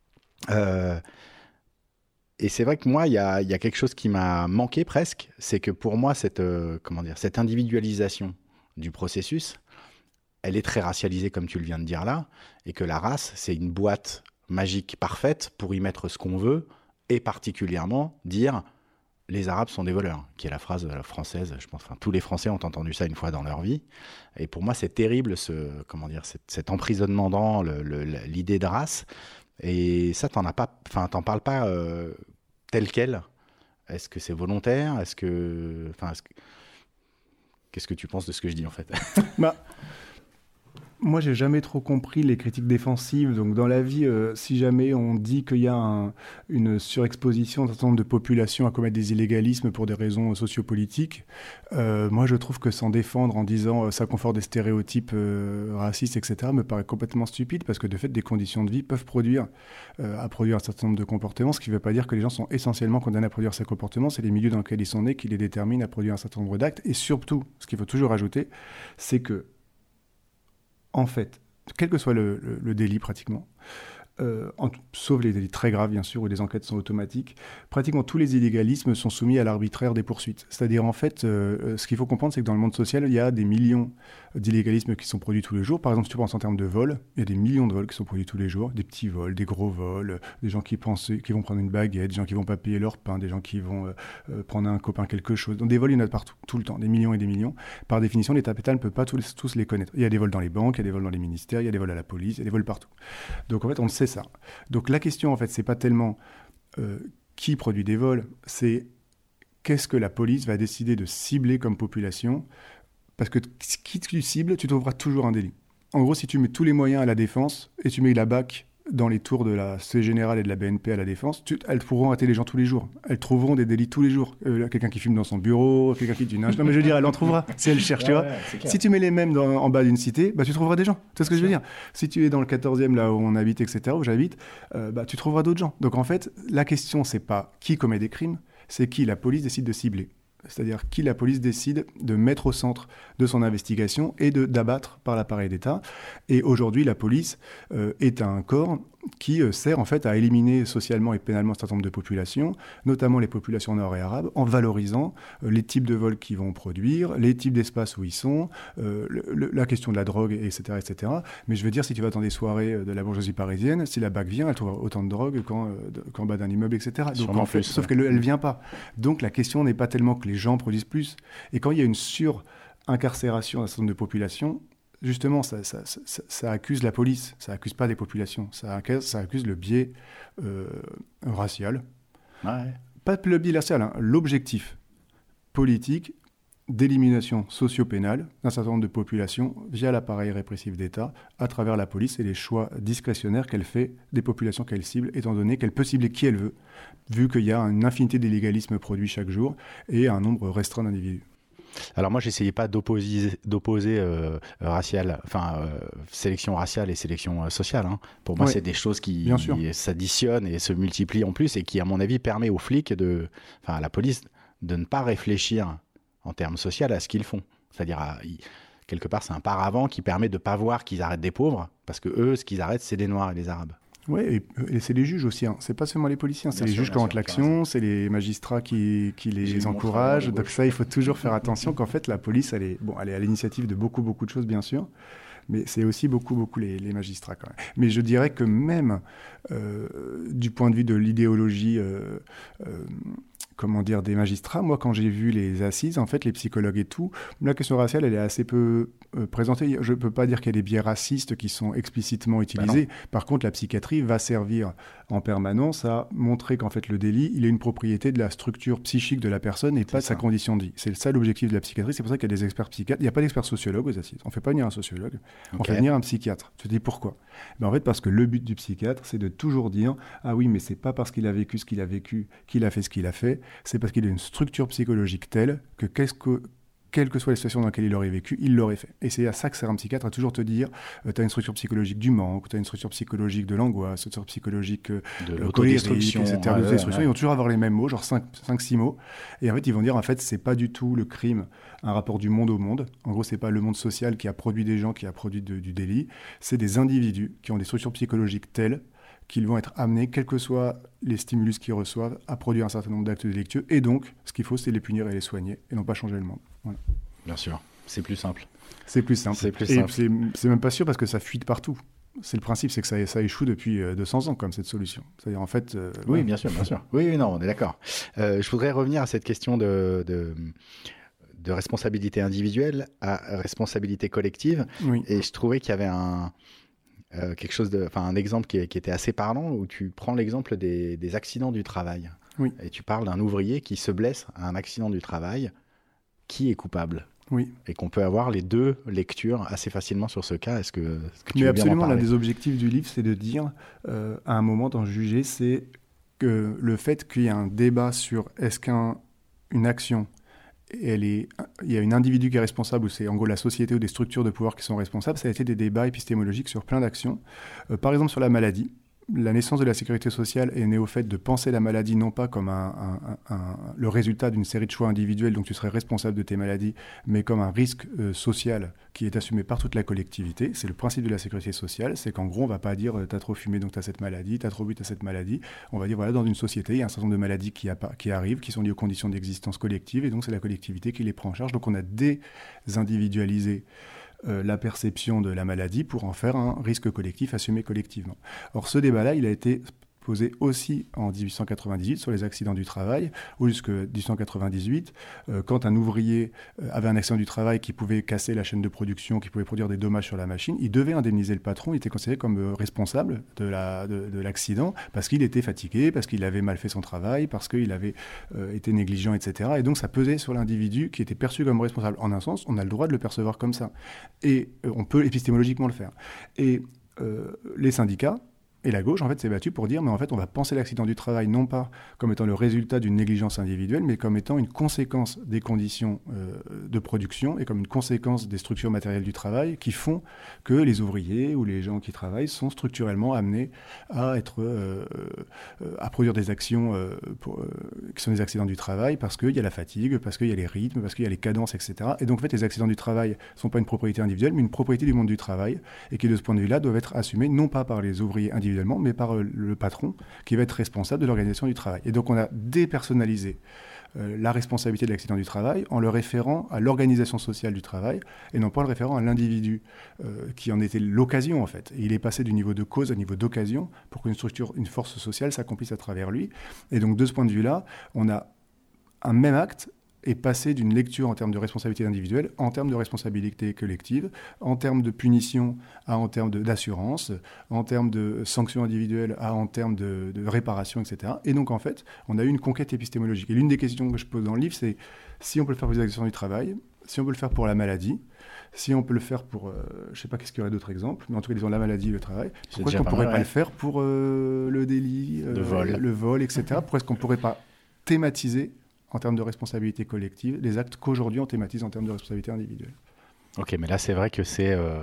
Euh, Et c'est vrai que moi, il y a, y a quelque chose qui m'a manqué presque, c'est que pour moi, cette, euh, comment dire, cette individualisation du processus, elle est très racialisée, comme tu le viens de dire là, et que la race, c'est une boîte magique parfaite pour y mettre ce qu'on veut, et particulièrement dire « les Arabes sont des voleurs », qui est la phrase française, je pense, enfin, tous les Français ont entendu ça une fois dans leur vie, et pour moi, c'est terrible, ce, comment dire, cet, cet emprisonnement dans le, le, l'idée de race. Et ça, t'en as pas, enfin, t'en parles pas euh, tel quel. Est-ce que c'est volontaire? Est-ce que, enfin, est-ce que... qu'est-ce que tu penses de ce que je dis en fait? Bah, moi, j'ai jamais trop compris les critiques défensives. Donc, dans la vie, euh, si jamais on dit qu'il y a un, une surexposition d'un certain nombre de populations à commettre des illégalismes pour des raisons sociopolitiques, euh, moi, je trouve que s'en défendre en disant euh, ça conforte des stéréotypes euh, racistes, et cetera, me paraît complètement stupide parce que de fait, des conditions de vie peuvent produire, euh, à produire un certain nombre de comportements, ce qui ne veut pas dire que les gens sont essentiellement condamnés à produire ces comportements. C'est les milieux dans lesquels ils sont nés qui les déterminent à produire un certain nombre d'actes. Et surtout, ce qu'il faut toujours ajouter, c'est que en fait, quel que soit le, le, le délit pratiquement, Euh, en, sauf les délits très graves, bien sûr, où les enquêtes sont automatiques, pratiquement tous les illégalismes sont soumis à l'arbitraire des poursuites. C'est-à-dire, en fait, euh, ce qu'il faut comprendre, c'est que dans le monde social, il y a des millions d'illégalismes qui sont produits tous les jours. Par exemple, si tu penses en termes de vols, il y a des millions de vols qui sont produits tous les jours, des petits vols, des gros vols, des gens qui, pensent, qui vont prendre une baguette, des gens qui vont pas payer leur pain, des gens qui vont euh, euh, prendre à un copain quelque chose. Donc des vols, il y en a partout, tout le temps, des millions et des millions. Par définition, l'État pétal ne peut pas tous, tous les connaître. Il y a des vols dans les banques, il y a des vols dans les ministères, il y a des vols à la police, il y a des vols partout. Donc en fait, on sait ça. Donc la question, en fait, c'est pas tellement euh, qui produit des vols, c'est qu'est-ce que la police va décider de cibler comme population, parce que qui tu cibles, tu trouveras toujours un délit. En gros, si tu mets tous les moyens à la défense et tu mets la B A C dans les tours de la Société Générale et de la B N P à la Défense, tu, elles pourront arrêter les gens tous les jours. Elles trouveront des délits tous les jours. Euh, quelqu'un qui fume dans son bureau, quelqu'un qui dit non, mais je veux dire, elle en trouvera si elle cherche, ouais, tu vois. Ouais, si tu mets les mêmes dans, en bas d'une cité, bah, tu trouveras des gens. Tu sais ce que je veux dire. Si tu es dans le quatorzième, là où on habite, et cetera, où j'habite, euh, bah, tu trouveras d'autres gens. Donc en fait, la question, c'est pas qui commet des crimes, c'est qui la police décide de cibler. C'est-à-dire qui la police décide de mettre au centre de son investigation et de, d'abattre par l'appareil d'État. Et aujourd'hui, la police euh, est un corps qui euh, sert en fait à éliminer socialement et pénalement un certain nombre de populations, notamment les populations nord et arabes, en valorisant euh, les types de vols qu'ils vont produire, les types d'espaces où ils sont, euh, le, le, la question de la drogue, et cetera, et cetera. Mais je veux dire, si tu vas dans des soirées de la bourgeoisie parisienne, si la B A C vient, elle trouvera autant de drogue qu'en, euh, qu'en bas d'un immeuble, et cetera. Donc, en fait, plus, sauf ouais. qu'elle ne vient pas. Donc la question n'est pas tellement que les gens produisent plus. Et quand il y a une sur-incarcération d'un certain nombre de populations, justement, ça, ça, ça, ça accuse la police, ça accuse pas des populations, ça accuse, ça accuse le biais euh, racial. Ouais. Pas le biais racial, hein, l'objectif politique d'élimination socio-pénale d'un certain nombre de populations via l'appareil répressif d'État à travers la police et les choix discrétionnaires qu'elle fait des populations qu'elle cible, étant donné qu'elle peut cibler qui elle veut, vu qu'il y a une infinité d'illégalismes produits chaque jour et un nombre restreint d'individus. Alors moi, j'essayais pas d'opposer, d'opposer euh, racial, enfin euh, sélection raciale et sélection euh, sociale. Hein. Pour moi, ouais, c'est des choses qui s'additionnent et se multiplient en plus et qui, à mon avis, permet aux flics de, enfin à la police, de ne pas réfléchir en termes sociaux à ce qu'ils font. C'est-à-dire, à, y, quelque part, c'est un paravent qui permet de pas voir qu'ils arrêtent des pauvres, parce que eux, ce qu'ils arrêtent, c'est les Noirs et les Arabes. Oui, et, et c'est les juges aussi. Hein. C'est pas seulement les policiers, hein. C'est bien les sûr, juges qui orientent l'action, c'est les magistrats qui, qui les J'ai encouragent. Donc ça, il faut toujours faire attention qu'en fait, la police, elle est, bon, elle est à l'initiative de beaucoup, beaucoup de choses, bien sûr. Mais c'est aussi beaucoup, beaucoup les, les magistrats quand même. Mais je dirais que même euh, du point de vue de l'idéologie, euh, euh, comment dire, des magistrats, moi, quand j'ai vu les assises, en fait, les psychologues et tout, la question raciale, elle est assez peu euh, présentée. Je ne peux pas dire qu'il y a des biais racistes qui sont explicitement utilisés. Bah Par contre, la psychiatrie va servir en permanence à montrer qu'en fait, le délit, il est une propriété de la structure psychique de la personne et c'est pas de ça. Sa condition de vie. C'est ça l'objectif de la psychiatrie. C'est pour ça qu'il y a des experts psychiatres. Il n'y a pas d'experts sociologues aux assises. On ne fait pas venir un sociologue. Okay. On fait venir un psychiatre. Tu te dis pourquoi ? Ben en fait, parce que le but du psychiatre, c'est de toujours dire « Ah oui, mais c'est pas parce qu'il a vécu ce qu'il a vécu qu'il a fait ce qu'il a fait. C'est parce qu'il a une structure psychologique telle que, qu'est-ce que quelle que soit la situation dans laquelle il aurait vécu, il l'aurait fait. » Et c'est à ça que sert un psychiatre, à toujours te dire euh, tu as une structure psychologique du manque, tu as une structure psychologique de l'angoisse, une structure psychologique euh, de l'autodestruction, et cetera. Ouais, ouais, ouais. Ils vont toujours avoir les mêmes mots, genre cinq six mots. Et en fait, ils vont dire en fait, c'est pas du tout le crime un rapport du monde au monde. En gros, c'est pas le monde social qui a produit des gens, qui a produit de, du délit. C'est des individus qui ont des structures psychologiques telles qu'ils vont être amenés, quels que soient les stimulus qu'ils reçoivent, à produire un certain nombre d'actes délictueux. Et donc, ce qu'il faut, c'est les punir et les soigner, et non pas changer le monde. Voilà. Bien sûr, c'est plus simple. C'est plus simple. C'est plus et simple. C'est, c'est même pas sûr parce que ça fuite partout. C'est le principe, c'est que ça, ça échoue depuis deux cents ans, comme cette solution. C'est-à-dire, en fait... Euh, oui, ouais. bien sûr, bien sûr. Oui, non, on est d'accord. Euh, je voudrais revenir à cette question de... de... de responsabilité individuelle à responsabilité collective. Oui. Et je trouvais qu'il y avait un... Euh, quelque chose de, enfin un exemple qui, qui était assez parlant où tu prends l'exemple des, des accidents du travail. Oui. Et tu parles d'un ouvrier qui se blesse à un accident du travail. Qui est coupable? Oui. Et qu'on peut avoir les deux lectures assez facilement sur ce cas. Est-ce que, est-ce que tu Mais veux absolument, bien en parler? L'un des objectifs du livre, c'est de dire, euh, à un moment d'en juger, c'est que le fait qu'il y ait un débat sur est-ce qu'une action Elle est, il y a un individu qui est responsable, ou c'est en gros la société ou des structures de pouvoir qui sont responsables. Ça a été des débats épistémologiques sur plein d'actions. Euh, par exemple, sur la maladie, la naissance de la sécurité sociale est née au fait de penser la maladie non pas comme un, un, un, un, le résultat d'une série de choix individuels, donc tu serais responsable de tes maladies, mais comme un risque euh, social qui est assumé par toute la collectivité. C'est le principe de la sécurité sociale, c'est qu'en gros, on ne va pas dire euh, « t'as trop fumé, donc t'as cette maladie, t'as trop bu, t'as cette maladie ». On va dire, voilà, dans une société, il y a un certain nombre de maladies qui, qui arrivent, qui sont liées aux conditions d'existence collective, et donc c'est la collectivité qui les prend en charge. Donc on a désindividualisé Euh, la perception de la maladie pour en faire un risque collectif assumé collectivement. Or, ce débat-là, il a été posé aussi en dix-huit cent quatre-vingt-dix-huit sur les accidents du travail, ou jusqu'en dix-huit cent quatre-vingt-dix-huit, euh, quand un ouvrier euh, avait un accident du travail qui pouvait casser la chaîne de production, qui pouvait produire des dommages sur la machine, il devait indemniser le patron, il était considéré comme euh, responsable de, la, de, de l'accident, parce qu'il était fatigué, parce qu'il avait mal fait son travail, parce qu'il avait euh, été négligent, et cetera. Et donc ça pesait sur l'individu qui était perçu comme responsable. En un sens, on a le droit de le percevoir comme ça. Et euh, on peut épistémologiquement le faire. Et euh, les syndicats, et la gauche, en fait, s'est battue pour dire, mais en fait, on va penser l'accident du travail non pas comme étant le résultat d'une négligence individuelle, mais comme étant une conséquence des conditions euh, de production et comme une conséquence des structures matérielles du travail qui font que les ouvriers ou les gens qui travaillent sont structurellement amenés à être, euh, euh, à produire des actions euh, pour, euh, qui sont des accidents du travail parce qu'il y a la fatigue, parce qu'il y a les rythmes, parce qu'il y a les cadences, et cetera. Et donc, en fait, les accidents du travail ne sont pas une propriété individuelle, mais une propriété du monde du travail et qui, de ce point de vue-là, doivent être assumés non pas par les ouvriers individuels, mais par le patron qui va être responsable de l'organisation du travail. Et donc on a dépersonnalisé euh, la responsabilité de l'accident du travail en le référant à l'organisation sociale du travail et non pas en le référant à l'individu euh, qui en était l'occasion en fait. Et il est passé du niveau de cause au niveau d'occasion pour qu'une structure, une force sociale s'accomplisse à travers lui. Et donc de ce point de vue-là, on a un même acte est passé d'une lecture en termes de responsabilité individuelle en termes de responsabilité collective, en termes de punition à en termes de, d'assurance, en termes de sanctions individuelles à en termes de, de réparation, et cetera. Et donc, en fait, on a eu une conquête épistémologique. Et l'une des questions que je pose dans le livre, c'est si on peut le faire pour les accidents du travail, si on peut le faire pour la maladie, si on peut le faire pour, euh, je ne sais pas qu'est-ce qu'il y aurait d'autres exemples, mais en tout cas, disons la maladie et le travail, pourquoi est-ce qu'on ne pourrait mal, pas ouais. le faire pour euh, le délit, euh, le vol, le vol, et cetera. Pourquoi est-ce qu'on ne pourrait pas thématiser en termes de responsabilité collective, les actes qu'aujourd'hui on thématise en termes de responsabilité individuelle. Ok, mais là c'est vrai que c'est... Euh...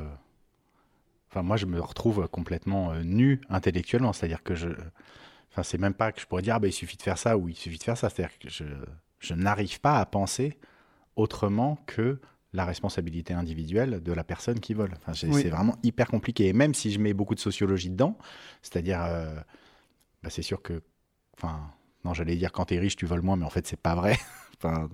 Enfin, moi je me retrouve complètement euh, nu intellectuellement, c'est-à-dire que je... Enfin, c'est même pas que je pourrais dire, ah, bah, il suffit de faire ça ou il suffit de faire ça, c'est-à-dire que je, je n'arrive pas à penser autrement que la responsabilité individuelle de la personne qui vole. Enfin, oui. C'est vraiment hyper compliqué. Et même si je mets beaucoup de sociologie dedans, c'est-à-dire, euh, bah, c'est sûr que... Enfin, non, j'allais dire quand t'es riche, tu voles moins, mais en fait, c'est pas vrai. Enfin,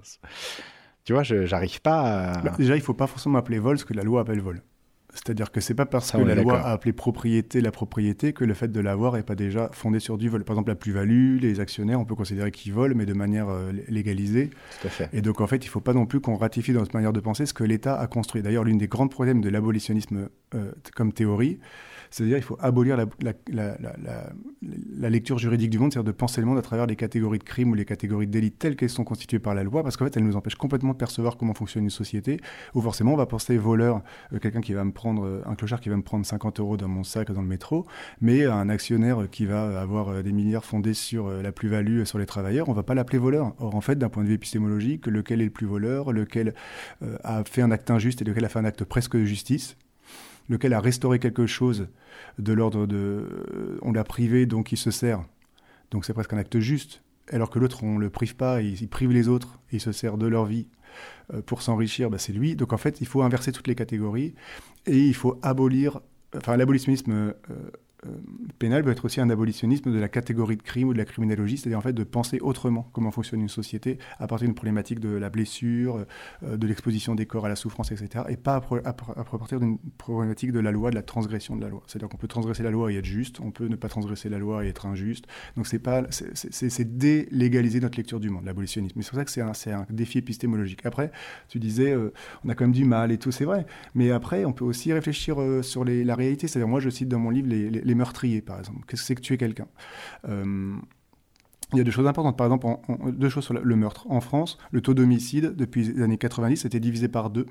tu vois, je j'arrive pas à... Bah, déjà, il faut pas forcément appeler vol ce que la loi appelle vol. C'est-à-dire que c'est pas parce Ça, que la loi a appelé propriété la propriété que le fait de l'avoir n'est pas déjà fondé sur du vol. Par exemple, la plus-value, les actionnaires, on peut considérer qu'ils volent, mais de manière euh, légalisée. Tout à fait. Et donc, en fait, il ne faut pas non plus qu'on ratifie dans notre manière de penser ce que l'État a construit. D'ailleurs, l'une des grands problèmes de l'abolitionnisme euh, comme théorie, c'est-à-dire qu'il faut abolir la, la, la, la, la, la lecture juridique du monde, c'est-à-dire de penser le monde à travers les catégories de crimes ou les catégories de délits telles qu'elles sont constituées par la loi, parce qu'en fait, elles nous empêchent complètement de percevoir comment fonctionne une société, où forcément, on va penser voleur, euh, quelqu'un qui va me prendre, euh, un clochard qui va me prendre cinquante euros dans mon sac dans le métro, mais un actionnaire qui va avoir euh, des milliards fondés sur euh, la plus-value euh, sur les travailleurs, on ne va pas l'appeler voleur. Or, en fait, d'un point de vue épistémologique, lequel est le plus voleur, lequel euh, a fait un acte injuste et lequel a fait un acte presque de justice, lequel a restauré quelque chose de l'ordre de... Euh, on l'a privé, donc il se sert. Donc c'est presque un acte juste. Alors que l'autre, on ne le prive pas, il, il prive les autres, il se sert de leur vie euh, pour s'enrichir, bah, c'est lui. Donc en fait, il faut inverser toutes les catégories et il faut abolir... Enfin, l'abolitionnisme euh, euh, pénal peut être aussi un abolitionnisme de la catégorie de crime ou de la criminologie, c'est-à-dire en fait de penser autrement comment fonctionne une société à partir d'une problématique de la blessure, euh, de l'exposition des corps à la souffrance, et cetera. Et pas à, pro- à, à partir d'une problématique de la loi, de la transgression de la loi. C'est-à-dire qu'on peut transgresser la loi et être juste, on peut ne pas transgresser la loi et être injuste. Donc c'est pas, c'est, c'est, c'est délégaliser notre lecture du monde, l'abolitionnisme. Mais c'est pour ça que c'est un, c'est un défi épistémologique. Après, tu disais, euh, on a quand même du mal et tout, c'est vrai. Mais après, on peut aussi réfléchir euh, sur les, la réalité. C'est-à-dire, moi, je cite dans mon livre les, les, les meurtriers, par exemple. Qu'est-ce que c'est que tuer quelqu'un ? euh, Il y a deux choses importantes. Par exemple, en, en, deux choses sur le meurtre. En France, le taux d'homicide, depuis les années quatre-vingt-dix, a été divisé par deux.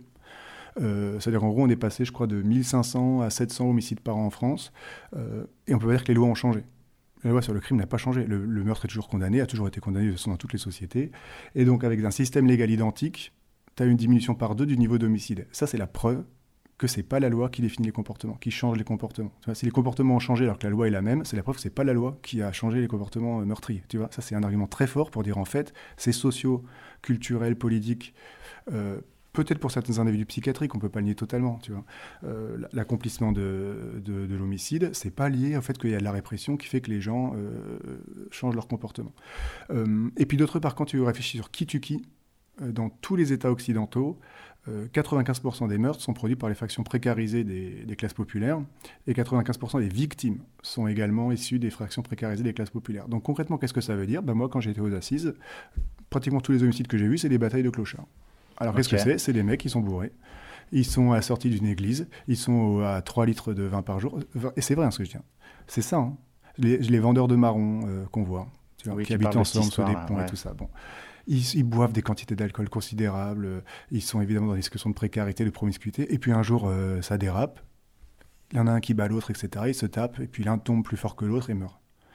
Euh, c'est-à-dire, en gros, on est passé, je crois, de mille cinq cents à sept cents homicides par an en France. Euh, et on peut pas dire que les lois ont changé. La loi sur le crime n'a pas changé. Le, le meurtre est toujours condamné, a toujours été condamné de toute façon dans toutes les sociétés. Et donc, avec un système légal identique, tu as une diminution par deux du niveau d'homicide. Ça, c'est la preuve que c'est pas la loi qui définit les comportements, qui change les comportements. Tu vois, si les comportements ont changé alors que la loi est la même, c'est la preuve que c'est pas la loi qui a changé les comportements euh, meurtriers. Tu vois, ça c'est un argument très fort pour dire en fait, c'est socio, culturel, politique, euh, peut-être pour certains individus psychiatriques, on peut pas le nier totalement. Tu vois, euh, l'accomplissement de, de, de l'homicide, c'est pas lié au fait qu'il y a de la répression qui fait que les gens euh, changent leur comportement. Euh, et puis d'autre part, quand tu réfléchis sur qui tue qui, euh, dans tous les États occidentaux, Euh, quatre-vingt-quinze pour cent des meurtres sont produits par les factions précarisées des, des classes populaires et quatre-vingt-quinze pour cent des victimes sont également issues des fractions précarisées des classes populaires. Donc concrètement, qu'est-ce que ça veut dire ? Ben moi, quand j'étais aux assises, pratiquement tous les homicides que j'ai vus, c'est des batailles de clochards. Alors okay. Qu'est-ce que c'est ? C'est des mecs qui sont bourrés. Ils sont à la sortie d'une église, ils sont à trois litres de vin par jour. Et c'est vrai hein, ce que je dis. C'est ça, hein. les, les vendeurs de marrons euh, qu'on voit, tu vois, oui, qui habitent ensemble sous des ponts ouais. et tout ça. Bon. Ils, ils boivent des quantités d'alcool considérables, ils sont évidemment dans des situations de précarité, de promiscuité, et puis un jour, euh, ça dérape, il y en a un qui bat l'autre, et cetera, ils se tapent, et puis l'un tombe plus fort que l'autre et meurt.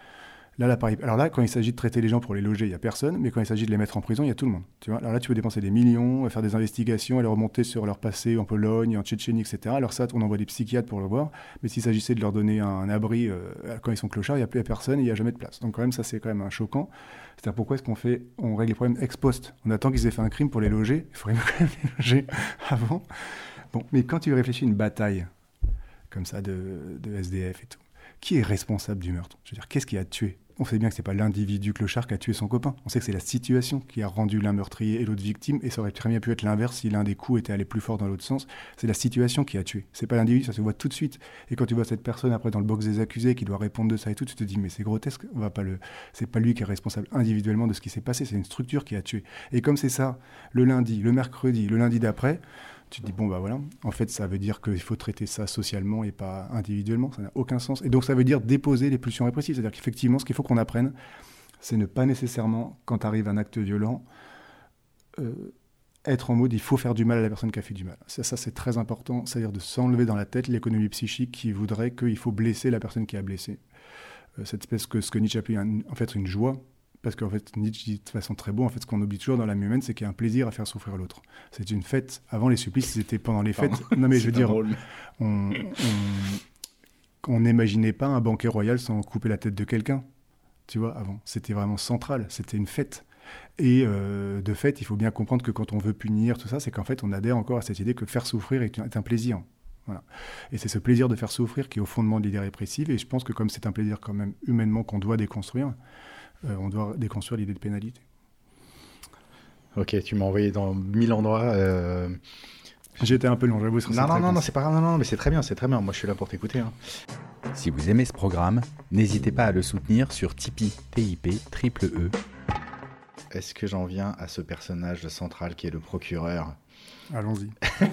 Là, là, pareil. Alors là, quand il s'agit de traiter les gens pour les loger, il n'y a personne, mais quand il s'agit de les mettre en prison, il y a tout le monde. Tu vois, alors là, tu peux dépenser des millions, faire des investigations, aller remonter sur leur passé en Pologne, en Tchétchénie, et cetera. Alors ça, on envoie des psychiatres pour le voir, mais s'il s'agissait de leur donner un, un abri euh, quand ils sont clochards, il n'y a plus personne et il n'y a jamais de place. Donc quand même, ça, c'est quand même un choquant. C'est-à-dire pourquoi est-ce qu'on fait, on règle les problèmes ex post ? On attend qu'ils aient fait un crime pour les loger, il faudrait quand même les loger avant. Bon, mais quand tu réfléchis à une bataille comme ça de, de S D F et tout, qui est responsable du meurtre ? Je veux dire, qu'est-ce qui a tué ? On sait bien que ce n'est pas l'individu clochard qui a tué son copain. On sait que c'est la situation qui a rendu l'un meurtrier et l'autre victime, et ça aurait très bien pu être l'inverse si l'un des coups était allé plus fort dans l'autre sens. C'est la situation qui a tué. C'est pas l'individu, ça se voit tout de suite. Et quand tu vois cette personne après dans le box des accusés qui doit répondre de ça et tout, tu te dis mais c'est grotesque. On va pas le. C'est pas lui qui est responsable individuellement de ce qui s'est passé. C'est une structure qui a tué. Et comme c'est ça, le lundi, le mercredi, le lundi d'après. Tu te dis, bon, bah voilà, en fait, ça veut dire qu'il faut traiter ça socialement et pas individuellement, ça n'a aucun sens. Et donc, ça veut dire déposer les pulsions répressives. C'est-à-dire qu'effectivement, ce qu'il faut qu'on apprenne, c'est ne pas nécessairement, quand arrive un acte violent, euh, être en mode, il faut faire du mal à la personne qui a fait du mal. Ça, ça c'est très important, c'est-à-dire de s'enlever dans la tête l'économie psychique qui voudrait qu'il faut blesser la personne qui a blessé. Euh, cette espèce que ce que Nietzsche appelait un, en fait une joie, parce qu'en fait, Nietzsche dit de façon très beau, en fait, ce qu'on oublie toujours dans l'âme humaine, c'est qu'il y a un plaisir à faire souffrir l'autre. C'est une fête. Avant, les supplices, c'était pendant les fêtes. Pardon. Non, mais je veux dire, on on n'imaginait pas un banquet royal sans couper la tête de quelqu'un. Tu vois, avant. C'était vraiment central. C'était une fête. Et euh, de fait, il faut bien comprendre que quand on veut punir, tout ça, c'est qu'en fait, on adhère encore à cette idée que faire souffrir est un, est un plaisir. Voilà. Et c'est ce plaisir de faire souffrir qui est au fondement de l'idée répressive. Et je pense que comme c'est un plaisir quand même humainement qu'on doit déconstruire, Euh, on doit déconstruire l'idée de pénalité. Ok, tu m'as envoyé dans mille endroits. Euh... J'ai été un peu long, j'avoue. Non, non, non, non, c'est pas grave, non, non, mais c'est très bien, c'est très bien. Moi, je suis là pour t'écouter. Hein. Si vous aimez ce programme, n'hésitez pas à le soutenir sur Tipeee, T I P, triple E. Est-ce que j'en viens à ce personnage central qui est le procureur ? Allons-y.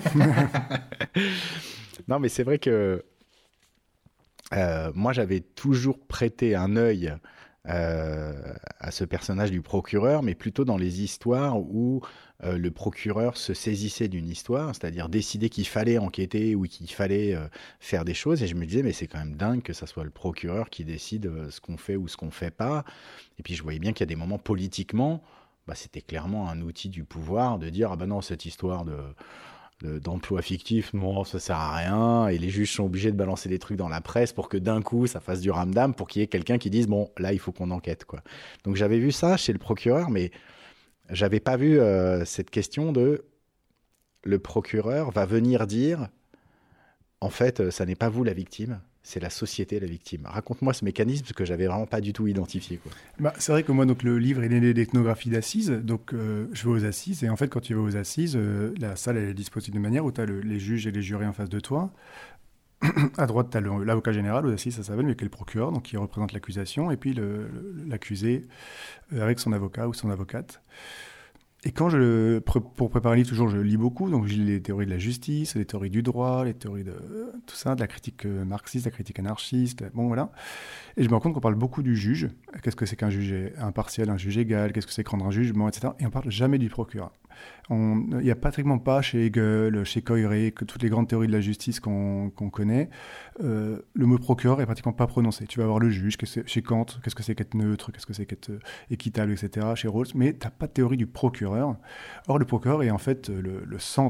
Non, mais c'est vrai que euh, moi, j'avais toujours prêté un œil Euh, à ce personnage du procureur, mais plutôt dans les histoires où euh, le procureur se saisissait d'une histoire, c'est-à-dire décider qu'il fallait enquêter ou qu'il fallait euh, faire des choses, et je me disais mais c'est quand même dingue que ça soit le procureur qui décide euh, ce qu'on fait ou ce qu'on fait pas. Et puis je voyais bien qu'il y a des moments politiquement, bah, c'était clairement un outil du pouvoir de dire ah ben non, cette histoire de d'emploi fictif, non, ça sert à rien, et les juges sont obligés de balancer des trucs dans la presse pour que d'un coup ça fasse du ramdam, pour qu'il y ait quelqu'un qui dise bon là il faut qu'on enquête quoi. Donc j'avais vu ça chez le procureur, mais j'avais pas vu euh, cette question de le procureur va venir dire en fait ça n'est pas vous la victime, c'est la société la victime. Raconte-moi ce mécanisme que j'avais vraiment pas du tout identifié quoi. Bah, c'est vrai que moi donc le livre il est né d'ethnographie d'assises, donc euh, je vais aux assises et en fait quand tu vas aux assises, euh, la salle elle est disposée d'une manière où tu as les juges et les jurés en face de toi. À droite tu as l'avocat général aux assises ça s'appelle, mais qui est le procureur donc qui représente l'accusation, et puis le, le, l'accusé euh, avec son avocat ou son avocate. Et quand je, pour préparer un livre, toujours, je lis beaucoup. Donc, je lis les théories de la justice, les théories du droit, les théories de tout ça, de la critique marxiste, de la critique anarchiste. Bon, voilà. Et je me rends compte qu'on parle beaucoup du juge. Qu'est-ce que c'est qu'un juge impartial, un juge égal? Qu'est-ce que c'est que rendre un jugement, et cetera. Et on parle jamais du procureur. Il n'y a pratiquement pas chez Hegel, chez Coiré, que toutes les grandes théories de la justice qu'on, qu'on connaît, euh, le mot procureur est pratiquement pas prononcé. Tu vas avoir le juge, qu'est-ce que chez Kant, qu'est-ce que c'est qu'être neutre, qu'est-ce que c'est qu'être équitable, et cetera. Chez Rawls, mais tu n'as pas de théorie du procureur. Or, le procureur est en fait le, le centre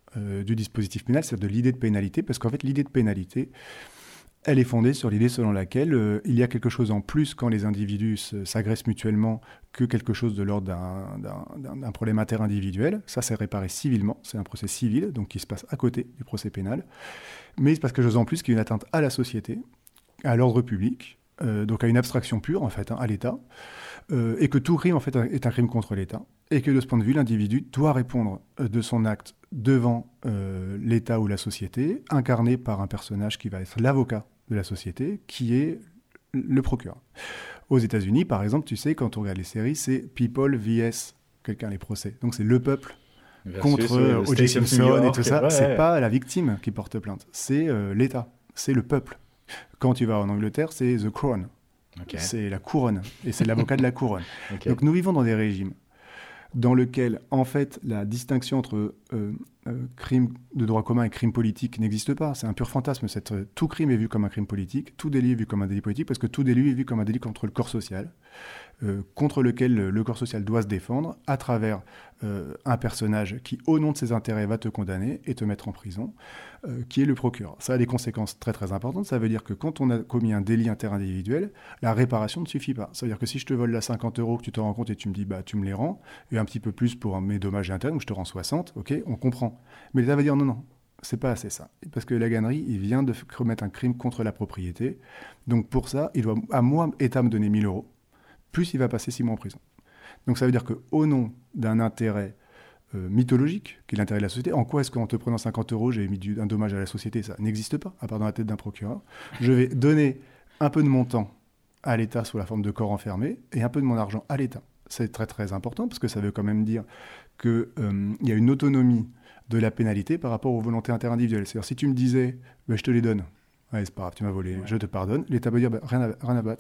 euh, du dispositif pénal, c'est-à-dire de l'idée de pénalité, parce qu'en fait, l'idée de pénalité, elle est fondée sur l'idée selon laquelle euh, il y a quelque chose en plus quand les individus s'agressent mutuellement que quelque chose de l'ordre d'un, d'un, d'un problème interindividuel. Ça, c'est réparé civilement, c'est un procès civil, donc qui se passe à côté du procès pénal. Mais il se passe quelque chose en plus qui est une atteinte à la société, à l'ordre public, euh, donc à une abstraction pure, en fait, hein, à l'État, euh, et que tout crime, en fait, est un crime contre l'État, et que de ce point de vue, l'individu doit répondre de son acte devant euh, l'État ou la société, incarné par un personnage qui va être l'avocat de la société, qui est le procureur. Aux États-Unis, par exemple, tu sais, quand on regarde les séries, c'est People versus quelqu'un, les procès. Donc c'est le peuple versus contre euh, O J Simpson et tout ça. Ouais, c'est ouais. pas la victime qui porte plainte, c'est euh, l'État, c'est le peuple. Quand tu vas en Angleterre, c'est The Crown. Okay. C'est la couronne, et c'est l'avocat de la couronne. Okay. Donc nous vivons dans des régimes dans lesquels, en fait, la distinction entre euh, euh, crime de droit commun et crime politique n'existe pas. C'est un pur fantasme. Cette, euh, tout crime est vu comme un crime politique, tout délit est vu comme un délit politique, parce que tout délit est vu comme un délit contre le corps social, euh, contre lequel le, le corps social doit se défendre à travers euh, un personnage qui, au nom de ses intérêts, va te condamner et te mettre en prison, euh, qui est le procureur. Ça a des conséquences très très importantes. Ça veut dire que quand on a commis un délit interindividuel, la réparation ne suffit pas. Ça veut dire que si je te vole là cinquante euros, que tu te rends compte et tu me dis bah tu me les rends, et un petit peu plus pour mes dommages et intérêts, donc je te rends soixante, ok, on comprend. Mais l'État va dire non, non, c'est pas assez ça. Parce que la gannerie, il vient de commettre un crime contre la propriété. Donc pour ça, il doit à moi, État, me donner mille euros, plus il va passer six mois en prison. Donc ça veut dire qu'au nom d'un intérêt euh, mythologique, qui est l'intérêt de la société, en quoi est-ce qu'en te prenant cinquante euros, j'ai mis du, un dommage à la société? Ça n'existe pas, à part dans la tête d'un procureur. Je vais donner un peu de mon temps à l'État sous la forme de corps enfermé et un peu de mon argent à l'État. C'est très très important parce que ça veut quand même dire qu'il euh, y a une autonomie de la pénalité par rapport aux volontés interindividuelles. C'est-à-dire si tu me disais bah, « je te les donne », ouais, c'est pas grave, tu m'as volé, ouais. Je te pardonne, l'État peut dire bah, « rien, à, rien à battre ».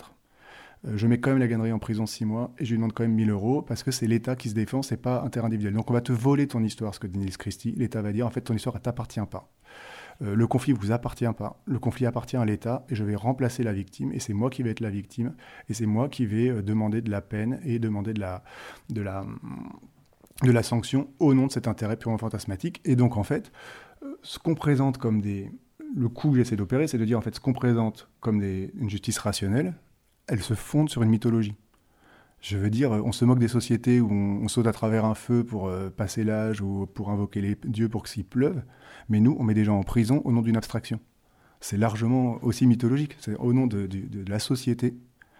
Je mets quand même la gannerie en prison six mois et je lui demande quand même mille euros parce que c'est l'État qui se défend, c'est pas interindividuel. Donc on va te voler ton histoire, ce que dit Niels Christie. L'État va dire en fait ton histoire ne t'appartient pas. Euh, le conflit ne vous appartient pas. Le conflit appartient à l'État et je vais remplacer la victime et c'est moi qui vais être la victime et c'est moi qui vais euh, demander de la peine et demander de la, de la, de la sanction au nom de cet intérêt purement fantasmatique. Et donc en fait, euh, ce qu'on présente comme des... Le coup que j'essaie d'opérer, c'est de dire en fait ce qu'on présente comme des... une justice rationnelle, elle se fonde sur une mythologie. Je veux dire, on se moque des sociétés où on, on saute à travers un feu pour euh, passer l'âge ou pour invoquer les dieux pour qu'il pleuve, mais nous, on met des gens en prison au nom d'une abstraction. C'est largement aussi mythologique. C'est au nom de, de, de la société,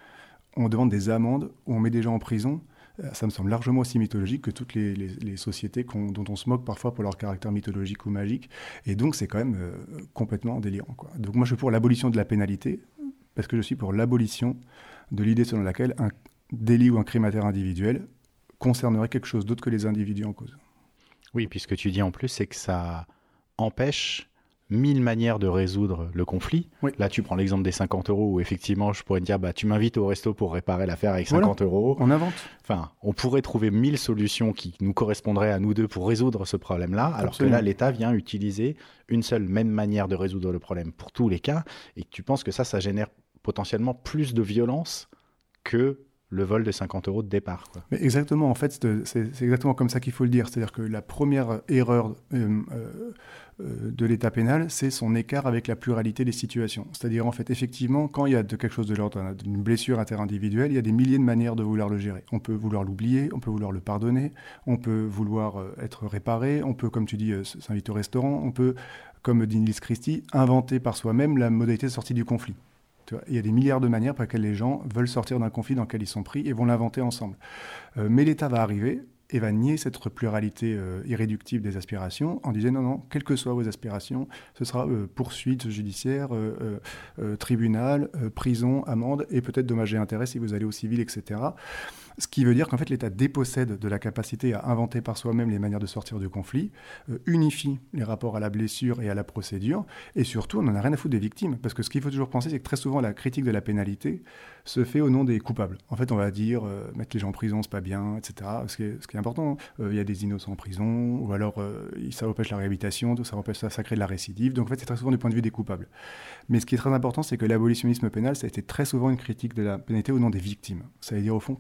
on demande des amendes, où on met des gens en prison. Ça me semble largement aussi mythologique que toutes les, les, les sociétés qu'on, dont on se moque parfois pour leur caractère mythologique ou magique. Et donc, c'est quand même euh, complètement délirant, quoi. Donc moi, je suis pour l'abolition de la pénalité, parce que je suis pour l'abolition de l'idée selon laquelle un délit ou un crime interindividuel concernerait quelque chose d'autre que les individus en cause. Oui, puis ce que tu dis en plus, c'est que ça empêche mille manières de résoudre le conflit. Oui. Là, tu prends l'exemple des cinquante euros où effectivement, je pourrais te dire, bah, tu m'invites au resto pour réparer l'affaire avec cinquante voilà, euros. On invente. Enfin, on pourrait trouver mille solutions qui nous correspondraient à nous deux pour résoudre ce problème-là, alors Absolument. Que là, l'État vient utiliser une seule même manière de résoudre le problème pour tous les cas, et tu penses que ça, ça génère potentiellement plus de violence que le vol de cinquante euros de départ, quoi. Mais exactement, en fait, c'est, c'est exactement comme ça qu'il faut le dire. C'est-à-dire que la première erreur euh, euh, de l'état pénal, c'est son écart avec la pluralité des situations. C'est-à-dire, en fait, effectivement, quand il y a de quelque chose de l'ordre d'une blessure interindividuelle, il y a des milliers de manières de vouloir le gérer. On peut vouloir l'oublier, on peut vouloir le pardonner, on peut vouloir euh, être réparé, on peut, comme tu dis, euh, s'inviter au restaurant, on peut, comme dit Niels Christie, inventer par soi-même la modalité de sortie du conflit. Il y a des milliards de manières par lesquelles les gens veulent sortir d'un conflit dans lequel ils sont pris et vont l'inventer ensemble. Euh, mais l'État va arriver et va nier cette pluralité euh, irréductible des aspirations en disant non, non, quelles que soient vos aspirations, ce sera euh, poursuite judiciaire, euh, euh, euh, tribunal, euh, prison, amende et peut-être dommages et intérêts si vous allez au civil, et cetera. Ce qui veut dire qu'en fait, l'État dépossède de la capacité à inventer par soi-même les manières de sortir du conflit, euh, unifie les rapports à la blessure et à la procédure, et surtout, on n'en a rien à foutre des victimes. Parce que ce qu'il faut toujours penser, c'est que très souvent, la critique de la pénalité se fait au nom des coupables. En fait, on va dire, euh, mettre les gens en prison, c'est pas bien, et cetera. Ce qui est, ce qui est important, il euh, y a des innocents en prison, ou alors euh, ça empêche la réhabilitation, ça empêche ça, ça crée de la récidive. Donc en fait, c'est très souvent du point de vue des coupables. Mais ce qui est très important, c'est que l'abolitionnisme pénal, ça a été très souvent une critique de la pénalité au nom des victimes. Ça veut dire, au fond, qu'est-ce que c'est que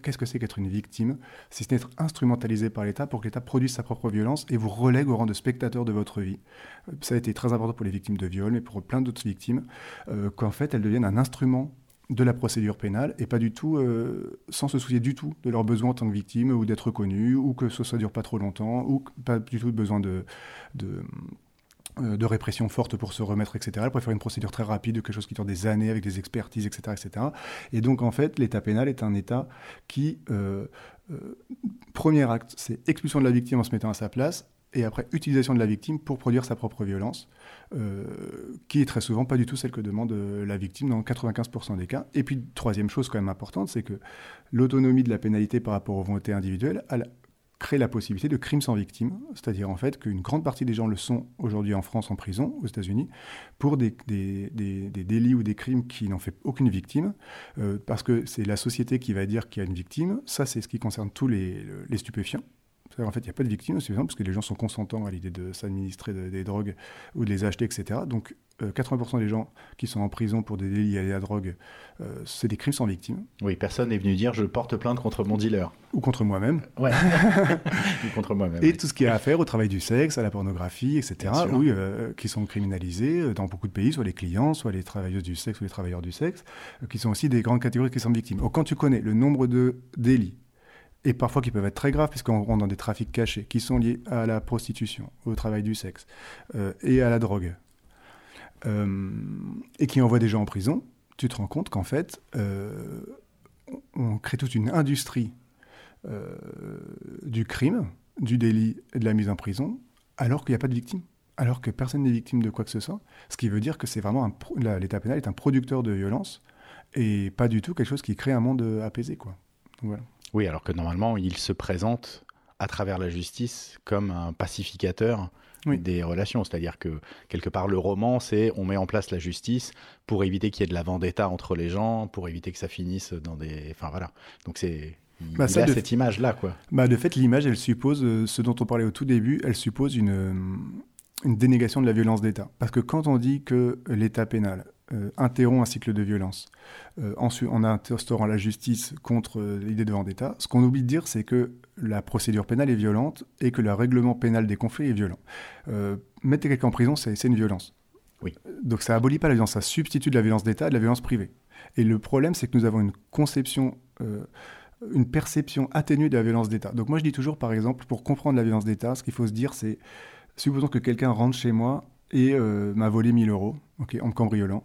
qu'être une victime, si ce n'est être instrumentalisé par l'État pour que l'État produise sa propre violence et vous relègue au rang de spectateur de votre vie. Ça a été très important pour les victimes de viol, mais pour plein d'autres victimes, euh, qu'en fait elles deviennent un instrument de la procédure pénale et pas du tout, euh, sans se soucier du tout de leurs besoins en tant que victime ou d'être reconnues ou que ce soit dure pas trop longtemps ou pas du tout besoin de, de, euh, de répression forte pour se remettre, et cetera. Elles préfèrent une procédure très rapide, quelque chose qui dure des années avec des expertises, et cetera, et cetera. Et donc en fait, l'état pénal est un état qui, euh, euh, premier acte, c'est expulsion de la victime en se mettant à sa place. Et après, utilisation de la victime pour produire sa propre violence, euh, qui est très souvent pas du tout celle que demande euh, la victime dans quatre-vingt-quinze pour cent des cas. Et puis, troisième chose quand même importante, c'est que l'autonomie de la pénalité par rapport aux volontés individuelles, elle crée la possibilité de crimes sans victime, c'est-à-dire en fait qu'une grande partie des gens le sont aujourd'hui en France, en prison, aux États-Unis, pour des, des, des, des délits ou des crimes qui n'ont fait aucune victime, euh, parce que c'est la société qui va dire qu'il y a une victime. Ça, c'est ce qui concerne tous les, les stupéfiants. En fait, il n'y a pas de victimes, c'est parce que les gens sont consentants à l'idée de s'administrer de, des drogues ou de les acheter, et cetera. Donc, euh, quatre-vingts pour cent des gens qui sont en prison pour des délits liés à la drogue, euh, c'est des crimes sans victime. Oui, personne n'est venu dire « je porte plainte contre mon dealer ». Ou contre moi-même. Ouais, ou contre moi-même. Et oui. tout ce qui a à faire au travail du sexe, à la pornographie, et cetera, oui, euh, qui sont criminalisés dans beaucoup de pays, soit les clients, soit les travailleuses du sexe ou les travailleurs du sexe, euh, qui sont aussi des grandes catégories qui sont victimes. Donc, quand tu connais le nombre de délits, et parfois qui peuvent être très graves, puisqu'on rentre dans des trafics cachés, qui sont liés à la prostitution, au travail du sexe, euh, et à la drogue, euh, et qui envoient des gens en prison, tu te rends compte qu'en fait, euh, on crée toute une industrie euh, du crime, du délit et de la mise en prison, alors qu'il n'y a pas de victime, alors que personne n'est victime de quoi que ce soit, ce qui veut dire que c'est vraiment un pro- la, l'état pénal est un producteur de violence, et pas du tout quelque chose qui crée un monde apaisé, quoi. Donc, voilà. Oui, alors que normalement, il se présente à travers la justice comme un pacificateur oui. des relations. C'est-à-dire que, quelque part, le roman, c'est on met en place la justice pour éviter qu'il y ait de la vendetta entre les gens, pour éviter que ça finisse dans des... Enfin, voilà. Donc, c'est... Il, bah, il ça, a de... cette image-là, quoi. Bah, de fait, l'image, elle suppose, euh, ce dont on parlait au tout début, elle suppose une, euh, une dénégation de la violence d'État. Parce que quand on dit que l'État pénal euh, interrompt un cycle de violence, euh, ensuite, en instaurant la justice contre euh, l'idée de vendetta, ce qu'on oublie de dire, c'est que la procédure pénale est violente et que le règlement pénal des conflits est violent. Euh, mettre quelqu'un en prison, c'est, c'est une violence. Oui. Donc ça abolit pas la violence, ça substitue de la violence d'État à de la violence privée. Et le problème, c'est que nous avons une conception... Euh, une perception atténuée de la violence d'État. Donc moi, je dis toujours, par exemple, pour comprendre la violence d'État, ce qu'il faut se dire, c'est, supposons que quelqu'un rentre chez moi et euh, m'a volé mille euros, okay, en me cambriolant,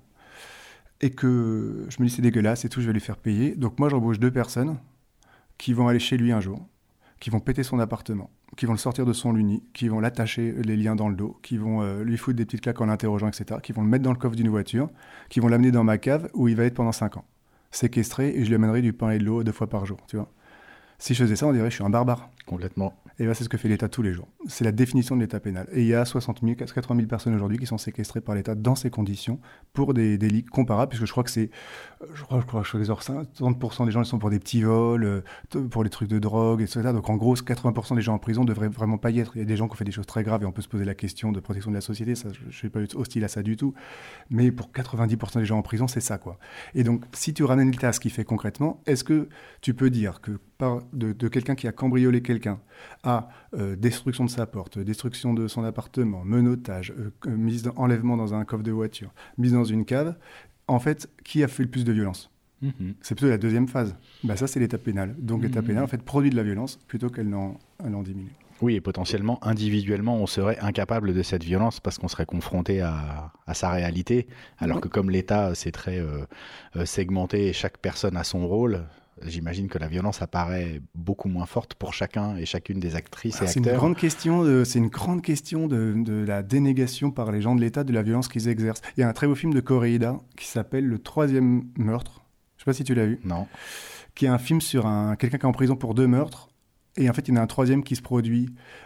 et que je me dis c'est dégueulasse et tout, je vais lui faire payer. Donc moi, j'embauche deux personnes qui vont aller chez lui un jour, qui vont péter son appartement, qui vont le sortir de son uni, qui vont l'attacher les liens dans le dos, qui vont euh, lui foutre des petites claques en l'interrogeant, et cetera, qui vont le mettre dans le coffre d'une voiture, qui vont l'amener dans ma cave où il va être pendant cinq ans. Séquestré, et je lui amènerai du pain et de l'eau deux fois par jour, tu vois. Si je faisais ça, on dirait que je suis un barbare. Complètement. Et bien, c'est ce que fait l'État tous les jours. C'est la définition de l'État pénal. Et il y a soixante mille, quatre-vingt mille personnes aujourd'hui qui sont séquestrées par l'État dans ces conditions pour des délits comparables, puisque je crois que c'est, je crois, je crois, je crois que les cinquante pour cent des gens ils sont pour des petits vols, pour les trucs de drogue, et cetera. Donc en gros, quatre-vingts pour cent des gens en prison devraient vraiment pas y être. Il y a des gens qui ont fait des choses très graves et on peut se poser la question de protection de la société. Ça, je ne suis pas hostile à ça du tout. Mais pour quatre-vingt-dix pour cent des gens en prison, c'est ça, quoi. Et donc, si tu ramènes l'État à ce qu'il fait concrètement, est-ce que tu peux dire que par de, de quelqu'un qui a cambriolé quelqu'un à euh, destruction de sa porte, destruction de son appartement, menottage, euh, mise dans, enlèvement dans un coffre de voiture, mise dans une cave, en fait, qui a fait le plus de violence ? Mmh. C'est plutôt la deuxième phase. Bah, ça, c'est l'état pénal. Donc mmh. l'état pénal, en fait, produit de la violence plutôt qu'elle n'en, elle en diminue. Oui, et potentiellement, individuellement, on serait incapable de cette violence parce qu'on serait confronté à, à sa réalité, alors oui. que comme l'État, c'est très euh, euh, segmenté et chaque personne a son rôle, j'imagine que la violence apparaît beaucoup moins forte pour chacun et chacune des actrices ah, et c'est acteurs. Une grande question de, c'est une grande question de, de la dénégation par les gens de l'État de la violence qu'ils exercent. Il y a un très beau film de Koreeda qui s'appelle Le Troisième Meurtre. Je ne sais pas si tu l'as vu. Non. Qui est un film sur un, quelqu'un qui est en prison pour deux meurtres. Et en fait, il y en a un troisième qui se produit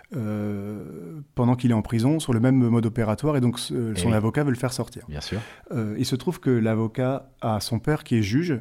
euh, pendant qu'il est en prison, sur le même mode opératoire, et donc euh, son oui. avocat veut le faire sortir. Bien sûr. Euh, il se trouve que l'avocat a son père qui est juge,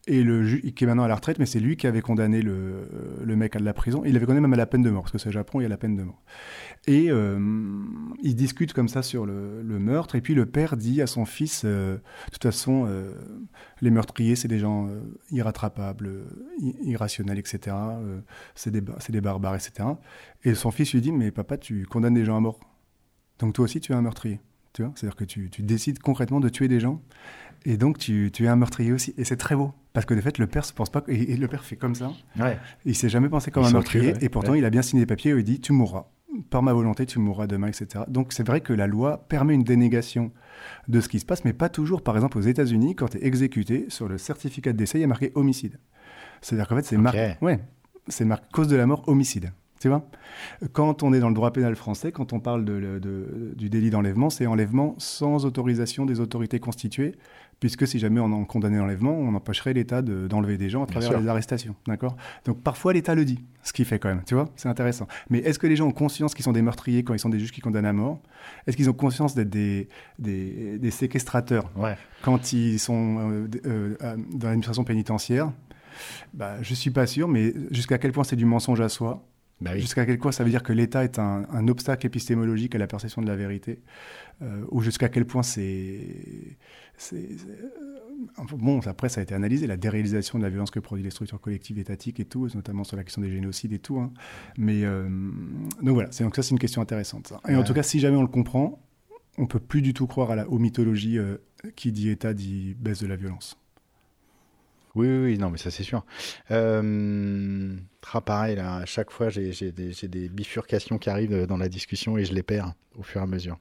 et le juge, qui est maintenant à la retraite, mais c'est lui qui avait condamné le, le mec à de la prison. Il avait condamné même à la peine de mort, parce que c'est au Japon, il y a la peine de mort. Et euh, ils discutent comme ça sur le, le meurtre, et puis le père dit à son fils, euh, de toute façon, euh, les meurtriers, c'est des gens euh, irrattrapables, euh, irrationnels, et cetera. Euh, c'est, des, c'est des barbares, et cetera. Et son fils lui dit, mais papa, tu condamnes des gens à mort. Donc toi aussi, tu es un meurtrier. Tu vois, c'est-à-dire que tu, tu décides concrètement de tuer des gens, et donc tu, tu es un meurtrier aussi. Et c'est très beau, parce que de fait, le père se pense pas, et, et le père fait comme ça. Ouais. Il s'est jamais pensé comme Il un s'en meurtrier, tue, ouais. et pourtant Ouais. il a bien signé des papiers où il dit tu mourras. Par ma volonté, tu mourras demain, et cetera. Donc c'est vrai que la loi permet une dénégation de ce qui se passe, mais pas toujours. Par exemple, aux États-Unis, quand tu es exécuté, sur le certificat de décès, il y a marqué homicide. C'est-à-dire qu'en fait, c'est Ok. marqué, ouais, c'est marqué cause de la mort, homicide. Tu vois, quand on est dans le droit pénal français, quand on parle de, de, de, du délit d'enlèvement, c'est enlèvement sans autorisation des autorités constituées, puisque si jamais on en condamnait l'enlèvement, on empêcherait l'État de, d'enlever des gens à travers les arrestations. D'accord ? Donc parfois l'État le dit, ce qu'il fait quand même, tu vois, c'est intéressant. Mais est-ce que les gens ont conscience qu'ils sont des meurtriers quand ils sont des juges qui condamnent à mort ? Est-ce qu'ils ont conscience d'être des, des, des séquestrateurs Ouais. quand ils sont euh, euh, dans l'administration pénitentiaire ? Bah, je ne suis pas sûr, mais jusqu'à quel point c'est du mensonge à soi ? Bah oui. Jusqu'à quel point ça veut dire que l'État est un, un obstacle épistémologique à la perception de la vérité, euh, ou jusqu'à quel point c'est, c'est, c'est euh, enfin, bon, après ça a été analysé, la déréalisation de la violence que produisent les structures collectives étatiques et tout, notamment sur la question des génocides et tout, hein. Mais euh, donc voilà, c'est, donc ça c'est une question intéressante, ça. Et ouais. en tout cas, si jamais on le comprend, on peut plus du tout croire à la, aux mythologies euh, qui dit État dit baisse de la violence. Oui, oui, oui, non, mais ça c'est sûr. Euh... Ah, pareil, là, à chaque fois, j'ai, j'ai, des, j'ai des bifurcations qui arrivent dans la discussion et je les perds au fur et à mesure.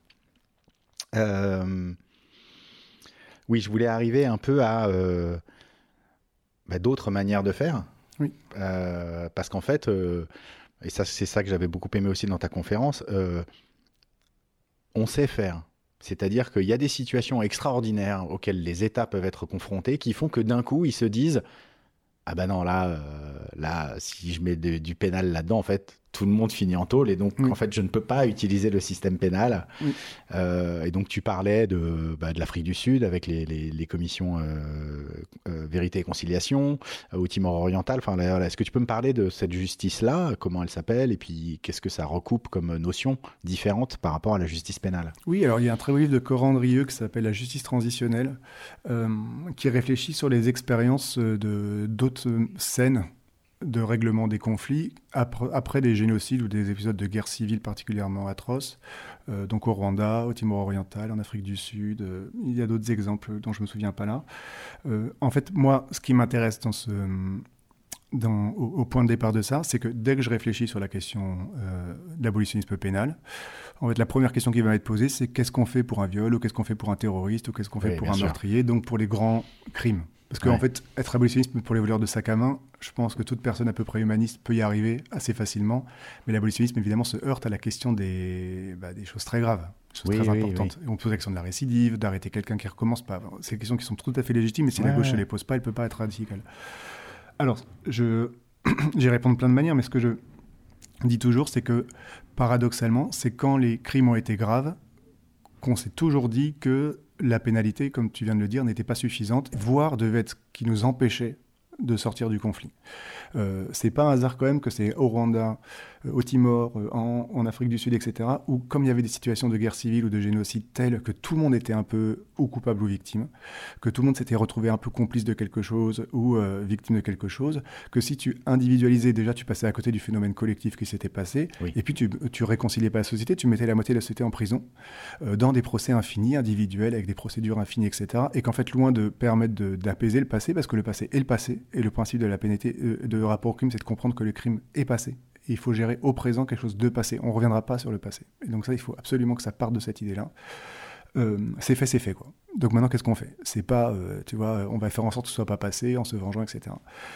Euh... Oui, je voulais arriver un peu à euh... bah, d'autres manières de faire. Oui. Euh, parce qu'en fait, euh... et ça, c'est ça que j'avais beaucoup aimé aussi dans ta conférence, euh... on sait faire. C'est-à-dire qu'il y a des situations extraordinaires auxquelles les États peuvent être confrontés qui font que d'un coup, ils se disent « Ah ben non, là, euh, là si je mets de, du pénal là-dedans, en fait, tout le monde finit en tôle et donc, oui. en fait, je ne peux pas utiliser le système pénal. Oui. Euh, et donc, tu parlais de, bah, de l'Afrique du Sud avec les, les, les commissions euh, euh, Vérité et Conciliation, euh, au Timor oriental. Enfin, là, là, est-ce que tu peux me parler de cette justice-là, comment elle s'appelle et puis qu'est-ce que ça recoupe comme notion différente par rapport à la justice pénale ? Oui, alors il y a un très beau livre de Coran Drieux qui s'appelle La justice transitionnelle, euh, qui réfléchit sur les expériences de, d'autres scènes de règlement des conflits après, après des génocides ou des épisodes de guerre civile particulièrement atroces, euh, donc au Rwanda, au Timor oriental, en Afrique du Sud. Euh, il y a d'autres exemples dont je ne me souviens pas là. Euh, en fait, moi, ce qui m'intéresse dans ce, dans, au, au point de départ de ça, c'est que dès que je réfléchis sur la question euh, de l'abolitionnisme pénal, en fait, la première question qui va être posée, c'est qu'est-ce qu'on fait pour un viol, ou qu'est-ce qu'on fait pour un terroriste, ou qu'est-ce qu'on fait Oui, pour bien un sûr. meurtrier, donc pour les grands crimes. Parce qu'en Ouais. fait, être abolitionniste pour les voleurs de sac à main, je pense que toute personne à peu près humaniste peut y arriver assez facilement. Mais l'abolitionnisme, évidemment, se heurte à la question des, bah, des choses très graves, des choses Oui, très oui, importantes. Et on pose la question de la récidive, d'arrêter quelqu'un qui ne recommence pas. C'est des questions qui sont tout à fait légitimes, mais si Ouais, la gauche ne ouais. les pose pas, elle ne peut pas être radicale. Alors, je... j'y réponds de plein de manières, mais ce que je dis toujours, c'est que, paradoxalement, c'est quand les crimes ont été graves qu'on s'est toujours dit que la pénalité, comme tu viens de le dire, n'était pas suffisante, voire devait être qui nous empêchait de sortir du conflit. Euh, c'est pas un hasard quand même que c'est au Rwanda, euh, au Timor, euh, en, en Afrique du Sud, et cetera, où comme il y avait des situations de guerre civile ou de génocide telles que tout le monde était un peu ou coupable ou victime, que tout le monde s'était retrouvé un peu complice de quelque chose ou euh, victime de quelque chose, que si tu individualisais déjà, tu passais à côté du phénomène collectif qui s'était passé, Oui. et puis tu, tu réconciliais pas la société, tu mettais la moitié de la société en prison, euh, dans des procès infinis, individuels, avec des procédures infinies, et cetera, et qu'en fait, loin de permettre de, d'apaiser le passé, parce que le passé est le passé, et le principe de la pénalité, euh, de rapport au crime, c'est de comprendre que le crime est passé. Et il faut gérer au présent quelque chose de passé. On ne reviendra pas sur le passé. Et donc ça, il faut absolument que ça parte de cette idée-là. Euh, c'est fait, c'est fait, quoi. Donc maintenant, qu'est-ce qu'on fait ? C'est pas, euh, tu vois, on va faire en sorte que ce soit pas passé, en se vengeant, et cetera.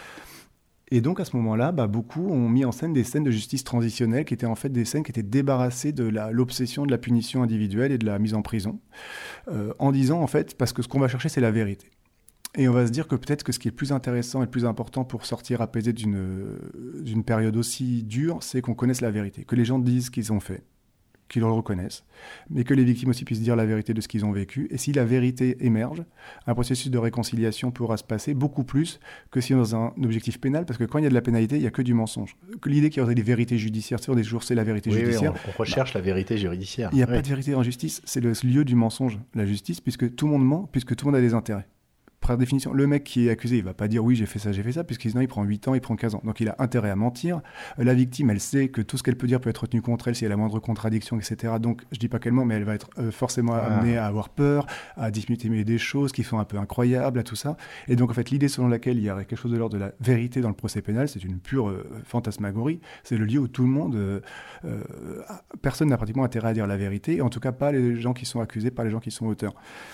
Et donc à ce moment-là, bah, beaucoup ont mis en scène des scènes de justice transitionnelle qui étaient en fait des scènes qui étaient débarrassées de la, l'obsession de la punition individuelle et de la mise en prison, euh, en disant en fait, parce que ce qu'on va chercher, c'est la vérité. Et on va se dire que peut-être que ce qui est le plus intéressant et le plus important pour sortir apaisé d'une, d'une période aussi dure, c'est qu'on connaisse la vérité, que les gens disent ce qu'ils ont fait, qu'ils le reconnaissent, mais que les victimes aussi puissent dire la vérité de ce qu'ils ont vécu. Et si la vérité émerge, un processus de réconciliation pourra se passer beaucoup plus que si on est dans un objectif pénal, parce que quand il y a de la pénalité, il n'y a que du mensonge. L'idée qu'il y aurait des vérités judiciaires, tu sais, on dit toujours c'est la vérité oui, judiciaire. Oui, on, on recherche bah, la vérité judiciaire. Il n'y a oui. pas de vérité en justice, c'est le lieu du mensonge, la justice, puisque tout le monde ment, puisque tout le monde a des intérêts. Par définition, le mec qui est accusé, il ne va pas dire oui, j'ai fait ça, j'ai fait ça, puisque sinon il prend huit ans, il prend quinze ans. Donc il a intérêt à mentir. La victime, elle sait que tout ce qu'elle peut dire peut être retenu contre elle si elle a la moindre contradiction, et cetera. Donc je ne dis pas qu'elle ment, mais elle va être euh, forcément ah. amenée à avoir peur, à dismuter des choses qui sont un peu incroyables, à tout ça. Et donc en fait, l'idée selon laquelle il y aurait quelque chose de l'ordre de la vérité dans le procès pénal, c'est une pure euh, fantasmagorie. C'est le lieu où tout le monde, euh, euh, personne n'a pratiquement intérêt à dire la vérité, et en tout cas pas les gens qui sont accusés, pas les gens qui sont auteurs.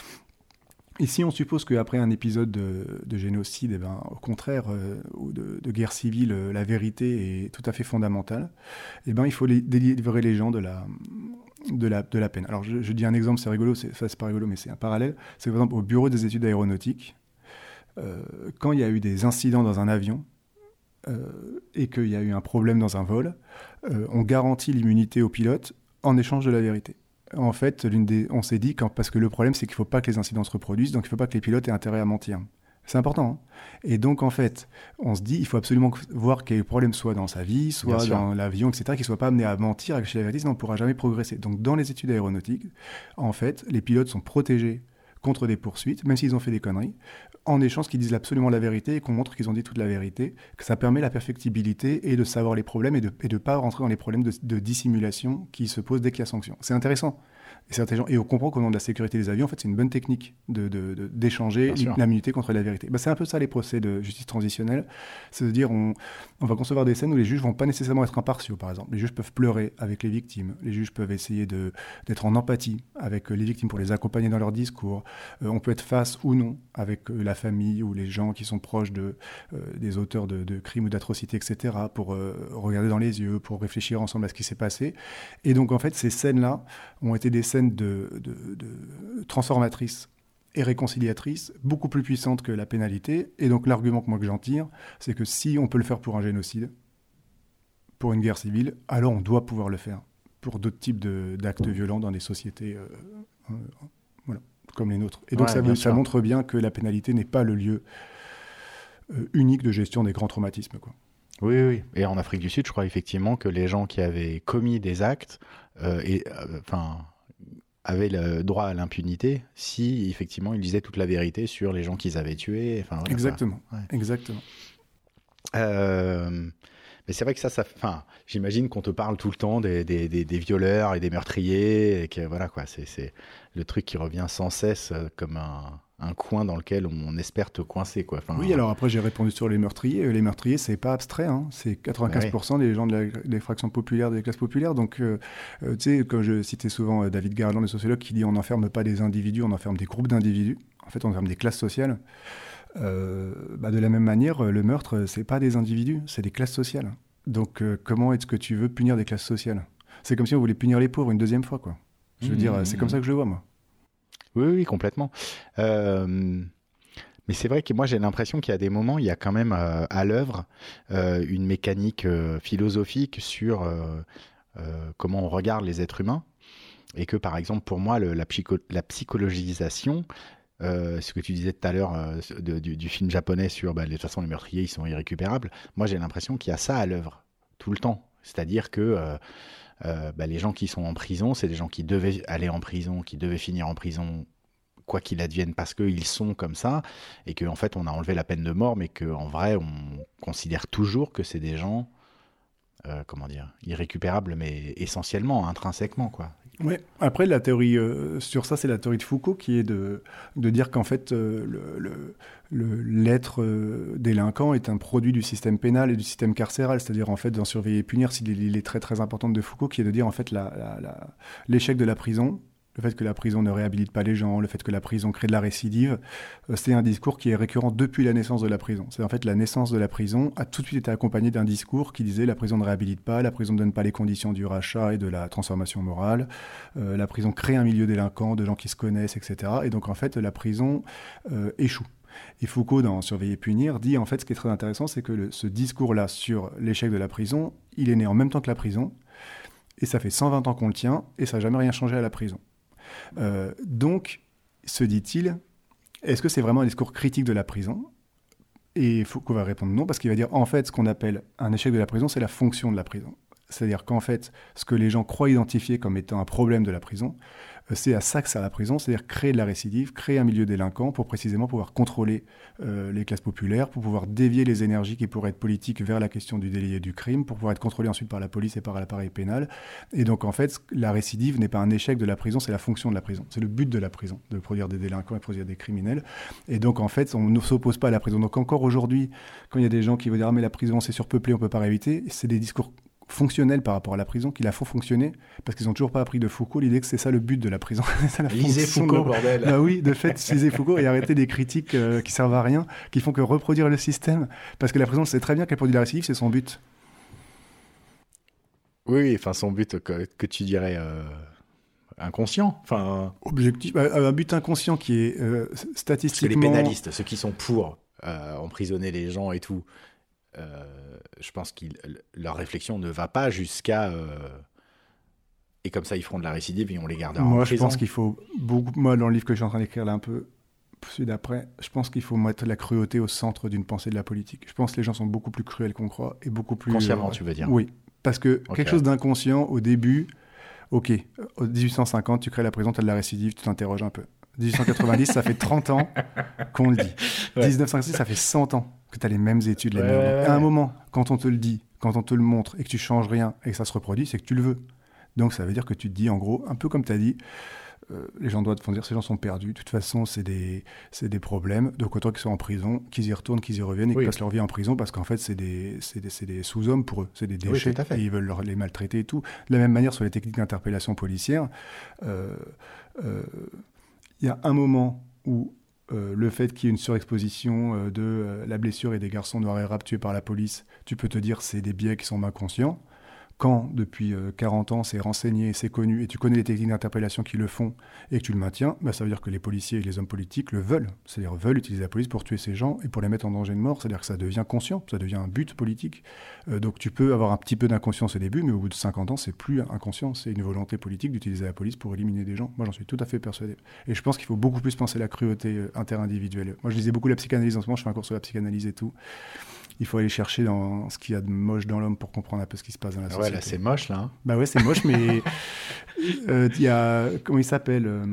Ici, on suppose qu'après un épisode de, de génocide, eh ben, au contraire, euh, ou de, de guerre civile, euh, la vérité est tout à fait fondamentale. Eh ben, il faut les, délivrer les gens de la, de la, de la peine. Alors, je, je dis un exemple, c'est rigolo, c'est, enfin, c'est pas rigolo, mais c'est un parallèle. C'est par exemple au Bureau des études aéronautiques, euh, quand il y a eu des incidents dans un avion euh, et qu'il y a eu un problème dans un vol, euh, on garantit l'immunité aux pilotes en échange de la vérité. En fait, l'une des, on s'est dit, quand, parce que le problème, c'est qu'il ne faut pas que les incidents se reproduisent, donc il ne faut pas que les pilotes aient intérêt à mentir. C'est important. Hein. Et donc, en fait, on se dit, il faut absolument voir qu'il y ait le problème soit dans sa vie, soit dans l'avion, et cetera, qu'il ne soit pas amené à mentir, à cacher la vérité, sinon on ne pourra jamais progresser. Donc, dans les études aéronautiques, en fait, les pilotes sont protégés contre des poursuites, même s'ils ont fait des conneries, en échange qu'ils disent absolument la vérité et qu'on montre qu'ils ont dit toute la vérité, que ça permet la perfectibilité et de savoir les problèmes et de ne pas rentrer dans les problèmes de, de dissimulation qui se posent dès qu'il y a sanction. C'est intéressant. Et, c'est intelligent. Et on comprend qu'au nom de la sécurité des avions, en fait, c'est une bonne technique de, de, de, d'échanger l'immunité contre la vérité. Ben, c'est un peu ça les procès de justice transitionnelle. C'est-à-dire on, on va concevoir des scènes où les juges ne vont pas nécessairement être impartiaux, par exemple. Les juges peuvent pleurer avec les victimes. Les juges peuvent essayer de, d'être en empathie avec les victimes pour les accompagner dans leur discours. Euh, on peut être face ou non avec euh, la famille ou les gens qui sont proches de, euh, des auteurs de, de crimes ou d'atrocités, et cetera, pour euh, regarder dans les yeux, pour réfléchir ensemble à ce qui s'est passé. Et donc, en fait, ces scènes-là ont été des scènes de, de, de transformatrices et réconciliatrices, beaucoup plus puissantes que la pénalité. Et donc, l'argument que moi que j'en tire, c'est que si on peut le faire pour un génocide, pour une guerre civile, alors on doit pouvoir le faire pour d'autres types de, d'actes violents dans des sociétés euh, euh, voilà, comme les nôtres. Et donc, ouais, ça, veut, ça montre bien que la pénalité n'est pas le lieu euh, unique de gestion des grands traumatismes, quoi. Oui, oui. Et en Afrique du Sud, je crois effectivement que les gens qui avaient commis des actes euh, et, euh, enfin, avaient le droit à l'impunité si, effectivement, ils disaient toute la vérité sur les gens qu'ils avaient tués. Enfin, voilà, exactement. Ouais. Exactement. Euh, mais c'est vrai que ça, ça, enfin, j'imagine qu'on te parle tout le temps des, des, des, des violeurs et des meurtriers, et que voilà, quoi, c'est, c'est le truc qui revient sans cesse comme un... un coin dans lequel on espère te coincer, quoi. Enfin, oui, alors après, j'ai répondu sur les meurtriers. Les meurtriers, c'est pas abstrait, hein. C'est quatre-vingt-quinze pour cent ouais. des gens de la, des fractions populaires, des classes populaires. Donc, euh, euh, tu sais, comme je citais souvent euh, David Garland, le sociologue, qui dit on n'enferme pas des individus, on enferme des groupes d'individus. En fait, on enferme des classes sociales. Euh, bah, de la même manière, le meurtre, c'est pas des individus, c'est des classes sociales. Donc, euh, comment est-ce que tu veux punir des classes sociales ? C'est comme si on voulait punir les pauvres une deuxième fois, quoi. Je veux mmh, dire, c'est mmh. comme ça que je le vois, moi. Oui, oui, complètement. Euh, mais c'est vrai que moi, j'ai l'impression qu'il y a des moments, il y a quand même euh, à l'œuvre euh, une mécanique euh, philosophique sur euh, euh, comment on regarde les êtres humains. Et que, par exemple, pour moi, le, la, psycho- la psychologisation, euh, ce que tu disais tout à l'heure euh, de, du, du film japonais sur, bah, de toute façon, les meurtriers, ils sont irrécupérables. Moi, j'ai l'impression qu'il y a ça à l'œuvre, tout le temps. C'est-à-dire que... Euh, Euh, bah, les gens qui sont en prison, c'est des gens qui devaient aller en prison, qui devaient finir en prison, quoi qu'il advienne, parce qu'ils sont comme ça, et qu'en fait, on a enlevé la peine de mort, mais qu'en vrai, on considère toujours que c'est des gens, euh, comment dire, irrécupérables, mais essentiellement, intrinsèquement, quoi. Oui, après, la théorie euh, sur ça, c'est la théorie de Foucault, qui est de, de dire qu'en fait, euh, le, le, le, l'être euh, délinquant est un produit du système pénal et du système carcéral. C'est-à-dire, en fait, dans Surveiller et punir, c'est il est très, très importante de Foucault, qui est de dire, en fait, la, la, la, l'échec de la prison, le fait que la prison ne réhabilite pas les gens, le fait que la prison crée de la récidive, euh, c'est un discours qui est récurrent depuis la naissance de la prison. C'est en fait la naissance de la prison a tout de suite été accompagnée d'un discours qui disait la prison ne réhabilite pas, la prison ne donne pas les conditions du rachat et de la transformation morale, euh, la prison crée un milieu délinquant, de gens qui se connaissent, et cetera. Et donc en fait la prison euh, échoue. Et Foucault, dans Surveiller et punir, dit en fait ce qui est très intéressant, c'est que le, ce discours-là sur l'échec de la prison, il est né en même temps que la prison. et ça fait cent vingt ans qu'on le tient, et ça n'a jamais rien changé à la prison. Euh, donc, se dit-il, est-ce que c'est vraiment un discours critique de la prison ? Et il faut qu'on va répondre non, parce qu'il va dire, en fait, ce qu'on appelle un échec de la prison, c'est la fonction de la prison. C'est-à-dire qu'en fait, ce que les gens croient identifier comme étant un problème de la prison, c'est à ça que sert la prison, c'est-à-dire créer de la récidive, créer un milieu délinquant pour précisément pouvoir contrôler euh, les classes populaires, pour pouvoir dévier les énergies qui pourraient être politiques vers la question du délit et du crime, pour pouvoir être contrôlées ensuite par la police et par l'appareil pénal. Et donc en fait, la récidive n'est pas un échec de la prison, c'est la fonction de la prison. C'est le but de la prison, de produire des délinquants et de produire des criminels. Et donc en fait, on ne s'oppose pas à la prison. Donc encore aujourd'hui, quand il y a des gens qui vont dire « Ah mais la prison c'est surpeuplé, on ne peut pas éviter », c'est des discours fonctionnels par rapport à la prison, qui la font fonctionner, parce qu'ils n'ont toujours pas appris de Foucault l'idée que c'est ça le but de la prison. C'est la lisez Foucault, de... bordel. Bah oui, de fait, lisez Foucault et arrêtez des critiques euh, qui servent à rien, qui font que reproduire le système, parce que la prison sait très bien qu'elle produit la récidive, c'est son but. Oui, enfin son but que, que tu dirais euh, inconscient. Enfin, objectif, euh, un but inconscient qui est euh, statistiquement... Parce que les pénalistes, ceux qui sont pour euh, emprisonner les gens et tout, Euh, je pense que leur réflexion ne va pas jusqu'à euh, et comme ça ils feront de la récidive et on les gardera moi en je prison. pense qu'il faut beaucoup, moi dans le livre que je suis en train d'écrire là un peu celui d'après, je pense qu'il faut mettre la cruauté au centre d'une pensée de la politique. Je pense que les gens sont beaucoup plus cruels qu'on croit et beaucoup plus consciemment euh, tu veux dire. Oui, parce que okay. quelque chose d'inconscient au début, ok, en dix-huit cent cinquante tu crées la prison, tu as de la récidive, tu t'interroges un peu. dix-huit cent quatre-vingt-dix ça fait trente ans qu'on le dit. Ouais. dix-neuf cent cinquante-six ça fait cent ans que tu as les mêmes études, les ouais, mêmes... Ouais, ouais. À un moment, quand on te le dit, quand on te le montre et que tu changes rien et que ça se reproduit, c'est que tu le veux. Donc ça veut dire que tu te dis, en gros, un peu comme tu as dit, euh, les gens doivent te dire, ces gens sont perdus, de toute façon, c'est des, c'est des problèmes. Donc autant qu'ils soient en prison, qu'ils y retournent, qu'ils y reviennent et oui. qu'ils passent leur vie en prison, parce qu'en fait, c'est des, c'est des, c'est des sous-hommes pour eux, c'est des déchets, oui, et ils veulent leur, les maltraiter et tout. De la même manière, sur les techniques d'interpellation policière, il euh, euh, y a un moment où Euh, le fait qu'il y ait une surexposition euh, de euh, la blessure et des garçons noirs et arabes tués par la police, tu peux te dire c'est des biais qui sont inconscients. Quand, depuis euh, quarante ans, c'est renseigné, c'est connu, et tu connais les techniques d'interpellation qui le font, et que tu le maintiens, bah, ça veut dire que les policiers et les hommes politiques le veulent. C'est-à-dire veulent utiliser la police pour tuer ces gens et pour les mettre en danger de mort. C'est-à-dire que ça devient conscient, ça devient un but politique. Euh, donc tu peux avoir un petit peu d'inconscience au début, mais au bout de cinquante ans, c'est plus inconscient. C'est une volonté politique d'utiliser la police pour éliminer des gens. Moi, j'en suis tout à fait persuadé. Et je pense qu'il faut beaucoup plus penser la cruauté euh, interindividuelle. Moi, je lisais beaucoup la psychanalyse en ce moment, je fais un cours sur la psychanalyse et tout. Il faut aller chercher dans ce qu'il y a de moche dans l'homme pour comprendre un peu ce qui se passe dans la société. Ouais, là, c'est moche, là. Hein. Bah ouais, c'est moche, mais il euh, y a, comment il s'appelle euh,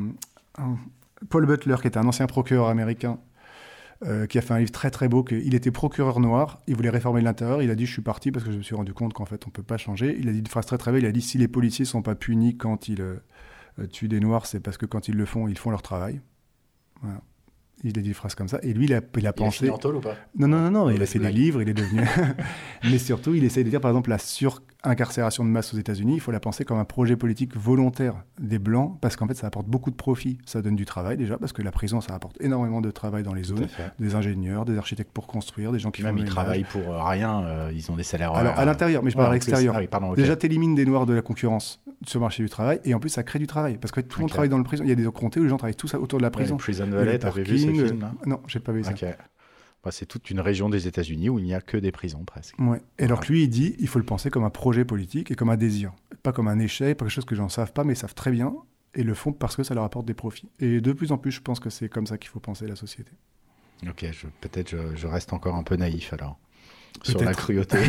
Paul Butler, qui était un ancien procureur américain, euh, qui a fait un livre très très beau. Que, il était procureur noir, il voulait réformer l'intérieur. Il a dit, je suis parti parce que je me suis rendu compte qu'en fait, on ne peut pas changer. Il a dit une phrase très très belle. Il a dit, si les policiers ne sont pas punis quand ils euh, tuent des noirs, c'est parce que quand ils le font, ils font leur travail. Voilà. Il a dit des phrases comme ça. Et lui, il a, il a il pensé... Il a fini en tôle ou pas ? Non, non, non, non. non il a fait blague. Des livres, il est devenu... Mais surtout, il essaie de dire, par exemple, la surincarcération de masse aux États-Unis, il faut la penser comme un projet politique volontaire des Blancs, parce qu'en fait, ça apporte beaucoup de profit. Ça donne du travail, déjà, parce que la prison, ça apporte énormément de travail dans les zones. Des ingénieurs, des architectes pour construire, des gens qui Même font... Même ils travaillent pour euh, rien, euh, ils ont des salaires... Alors, euh, à l'intérieur, mais je parle ouais, à l'extérieur. Ah, oui, pardon, okay. Déjà, t'élimines des Noirs de la concurrence sur le marché du travail, et en plus, ça crée du travail. Parce que tout le monde okay. travaille dans le prison. Il y a des comtés où les gens travaillent tous autour de la prison. Ouais, Prison Valley, t'avais vu ce film, là ? Non, j'ai pas vu ça. Okay. Bah, c'est toute une région des États-Unis où il n'y a que des prisons, presque. Ouais. Et alors que lui, il dit, il faut le penser comme un projet politique et comme un désir. Pas comme un échec, pas quelque chose que les gens ne savent pas, mais ils savent très bien, et le font parce que ça leur apporte des profits. Et de plus en plus, je pense que c'est comme ça qu'il faut penser la société. Ok, je, peut-être je, je reste encore un peu naïf, alors, peut-être. Sur la cruauté.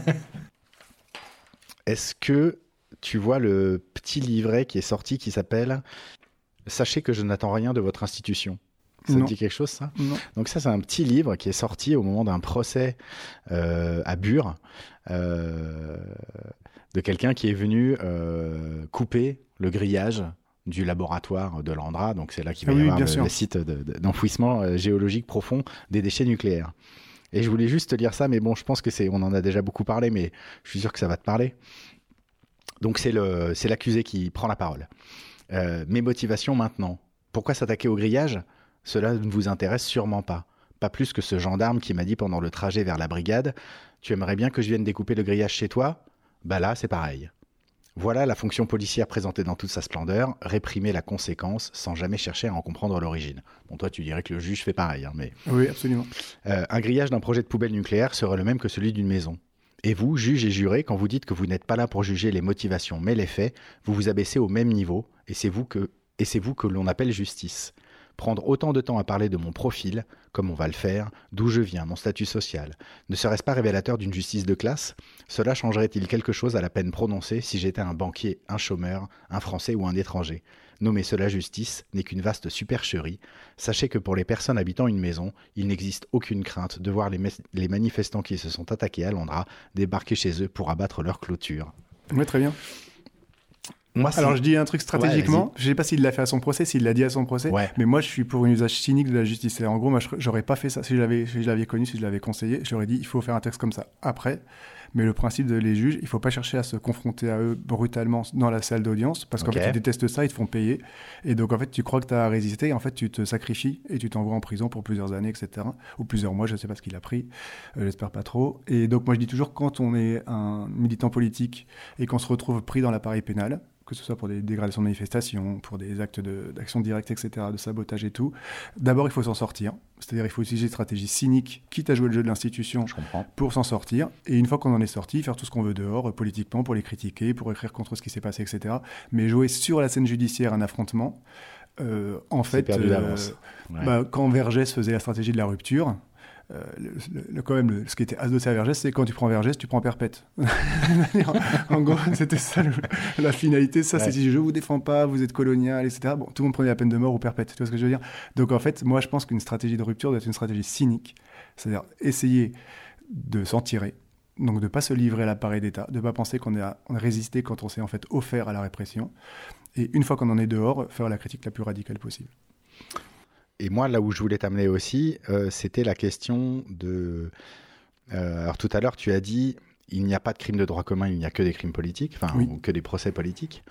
Est-ce que tu vois le petit livret qui est sorti, qui s'appelle « Sachez que je n'attends rien de votre institution ». Ça non. te dit quelque chose, ça ? Non. Donc ça, c'est un petit livre qui est sorti au moment d'un procès euh, à Bure euh, de quelqu'un qui est venu euh, couper le grillage du laboratoire de l'Andra. Donc c'est là qu'il va oui, y avoir le, le site de, de, d'enfouissement euh, géologique profond des déchets nucléaires. Et je voulais juste te lire ça, mais bon, je pense que c'est, on en a déjà beaucoup parlé, mais je suis sûr que ça va te parler. Donc c'est, le, c'est l'accusé qui prend la parole. Euh, mes motivations maintenant. Pourquoi s'attaquer au grillage ? Cela ne vous intéresse sûrement pas. Pas plus que ce gendarme qui m'a dit pendant le trajet vers la brigade « Tu aimerais bien que je vienne découper le grillage chez toi ?» Bah là, c'est pareil. Voilà la fonction policière présentée dans toute sa splendeur, réprimer la conséquence sans jamais chercher à en comprendre l'origine. Bon, toi, tu dirais que le juge fait pareil, hein, mais... Oui, absolument. Euh, un grillage d'un projet de poubelle nucléaire serait le même que celui d'une maison. Et vous, juges et jurés, quand vous dites que vous n'êtes pas là pour juger les motivations mais les faits, vous vous abaissez au même niveau et c'est vous que, et c'est vous que l'on appelle justice. Prendre autant de temps à parler de mon profil, comme on va le faire, d'où je viens, mon statut social, ne serait-ce pas révélateur d'une justice de classe ? Cela changerait-il quelque chose à la peine prononcée si j'étais un banquier, un chômeur, un Français ou un étranger ? Nommer cela justice n'est qu'une vaste supercherie. Sachez que pour les personnes habitant une maison, il n'existe aucune crainte de voir les, mes- les manifestants qui se sont attaqués à Londres débarquer chez eux pour abattre leur clôture. Oui, très bien. Moi, Alors je dis un truc stratégiquement, Ouais, je sais pas s'il l'a fait à son procès, s'il l'a dit à son procès, Ouais. mais moi je suis pour un usage cynique de la justice. C'est-à-dire, en gros, moi je- j'aurais pas fait ça si je l'avais, si je l'avais connu, si je l'avais conseillé, j'aurais dit il faut faire un texte comme ça après. Mais le principe de les juges, il faut pas chercher à se confronter à eux brutalement dans la salle d'audience, parce qu'en Ok. fait ils détestent ça, ils te font payer. Et donc en fait tu crois que tu as résisté, et en fait tu te sacrifies et tu t'envoies en prison pour plusieurs années, et cetera. Ou plusieurs mois, je sais pas ce qu'il a pris, euh, j'espère pas trop. Et donc moi je dis toujours, quand on est un militant politique et qu'on se retrouve pris dans l'appareil pénal, que ce soit pour des dégradations de manifestations, pour des actes de, d'action directe, et cetera, de sabotage et tout, d'abord il faut s'en sortir. C'est-à-dire il faut utiliser une stratégie cynique, quitte à jouer le jeu de l'institution, Je comprends. pour s'en sortir. Et une fois qu'on en est sorti, faire tout ce qu'on veut dehors, euh, politiquement, pour les critiquer, pour écrire contre ce qui s'est passé, et cetera. Mais jouer sur la scène judiciaire un affrontement, euh, en C'est fait, perdu d'avance. Ouais. bah, quand Vergès faisait la stratégie de la rupture, euh, le, le- le- quand même, le- ce qui était adossé à Vergès, c'est quand tu prends Vergès, tu prends perpète. en, en gros, c'était ça le- la finalité. Ça, Ouais. c'est si je vous défends pas, vous êtes colonial, et cetera. Bon, tout le monde prenait la peine de mort ou perpète. Tu vois ce que je veux dire ? Donc, en fait, moi, je pense qu'une stratégie de rupture doit être une stratégie cynique. C'est-à-dire essayer de s'en tirer. Donc, de ne pas se livrer à l'appareil d'État, de ne pas penser qu'on a, on a résisté quand on s'est en fait offert à la répression. Et une fois qu'on en est dehors, faire la critique la plus radicale possible. Et moi, là où je voulais t'amener aussi, euh, c'était la question de... Euh, alors tout à l'heure, tu as dit, il n'y a pas de crime de droit commun, il n'y a que des crimes politiques, enfin, Oui. ou que des procès politiques.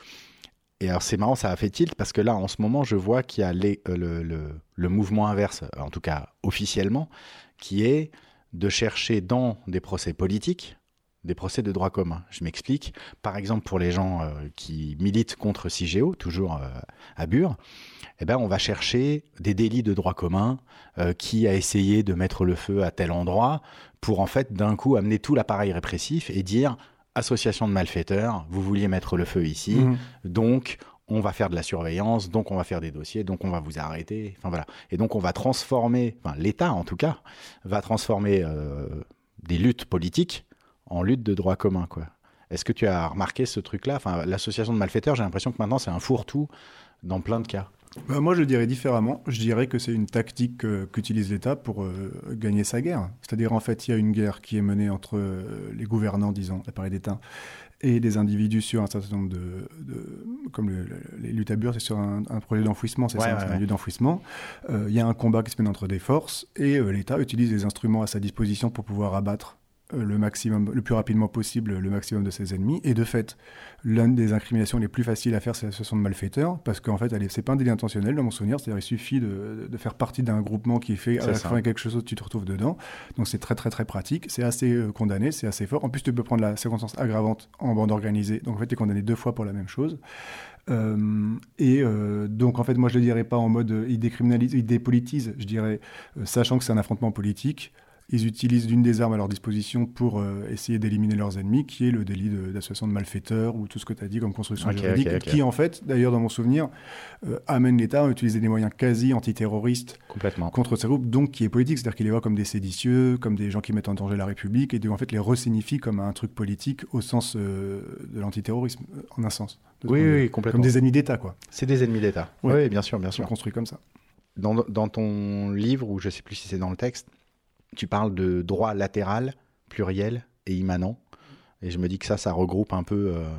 Et alors c'est marrant, ça a fait tilt, parce que là, en ce moment, je vois qu'il y a les, euh, le, le, le mouvement inverse, en tout cas officiellement, qui est de chercher dans des procès politiques des procès de droit commun. Je m'explique. Par exemple, pour les gens euh, qui militent contre Cigéo, toujours euh, à Bure, eh ben, on va chercher des délits de droit commun, euh, qui a essayé de mettre le feu à tel endroit, pour en fait d'un coup amener tout l'appareil répressif et dire association de malfaiteurs, vous vouliez mettre le feu ici, Mmh. donc on va faire de la surveillance, donc on va faire des dossiers, donc on va vous arrêter. Enfin voilà. Et donc on va transformer, enfin l'État en tout cas, va transformer euh, des luttes politiques en lutte de droit commun, quoi. Est-ce que tu as remarqué ce truc-là ? Enfin, l'association de malfaiteurs, j'ai l'impression que maintenant c'est un fourre-tout dans plein de cas. Bah, moi, je le dirais différemment. Je dirais que c'est une tactique euh, qu'utilise l'État pour euh, gagner sa guerre. C'est-à-dire, en fait, il y a une guerre qui est menée entre euh, les gouvernants, disons, l'appareil d'État, et des individus sur un certain nombre de... de comme le, le, les luttes à Bure, c'est sur un, un projet d'enfouissement, c'est Ouais, ça, ouais, c'est ouais. un lieu d'enfouissement. Euh, Il y a un combat qui se mène entre des forces, et euh, l'État utilise les instruments à sa disposition pour pouvoir abattre euh, le maximum, le plus rapidement possible, le maximum de ses ennemis. Et de fait, l'une des incriminations les plus faciles à faire, c'est l'association de malfaiteurs, parce qu'en fait, elle est- c'est pas un délit intentionnel, dans mon souvenir. C'est-à-dire, il suffit de, de faire partie d'un groupement qui fait à C'est la ça. fin quelque chose, tu te retrouves dedans. Donc, c'est très, très, très pratique. C'est assez euh, condamné, c'est assez fort. En plus, tu peux prendre la circonstance aggravante en bande organisée. Donc, en fait, tu es condamné deux fois pour la même chose. Euh, et euh, donc, en fait, moi, je le dirais pas en mode euh, ils décriminalisent, ils dépolitisent. Je dirais, euh, sachant que c'est un affrontement politique, ils utilisent l'une des armes à leur disposition pour euh, essayer d'éliminer leurs ennemis, qui est le délit de- d'association de malfaiteurs ou tout ce que tu as dit comme construction Ok, juridique, ok, ok. qui, en fait, d'ailleurs, dans mon souvenir, euh, amène l'État à utiliser des moyens quasi antiterroristes Complètement. contre ces groupes, donc qui est politique, c'est-à-dire qu'il les voit comme des séditieux, comme des gens qui mettent en danger la République, et donc, en fait, les resignifie comme un truc politique au sens euh, de l'antiterrorisme, euh, en un sens. de ce Oui, point de oui, vue. oui, complètement. Comme des ennemis d'État, quoi. C'est des ennemis d'État. Ouais. Oui, bien sûr, bien Ils sont sûr. construits comme ça. Dans, dans ton livre, ou je ne sais plus si c'est dans le texte, tu parles de droit latéral, pluriel et immanent. Et je me dis que ça, ça regroupe un peu euh,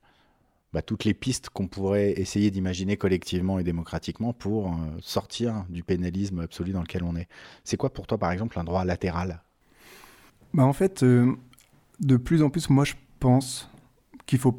bah, toutes les pistes qu'on pourrait essayer d'imaginer collectivement et démocratiquement pour euh, sortir du pénalisme absolu dans lequel on est. C'est quoi pour toi, par exemple, un droit latéral ? Bah, en fait, euh, de plus en plus, moi, je pense qu'il faut...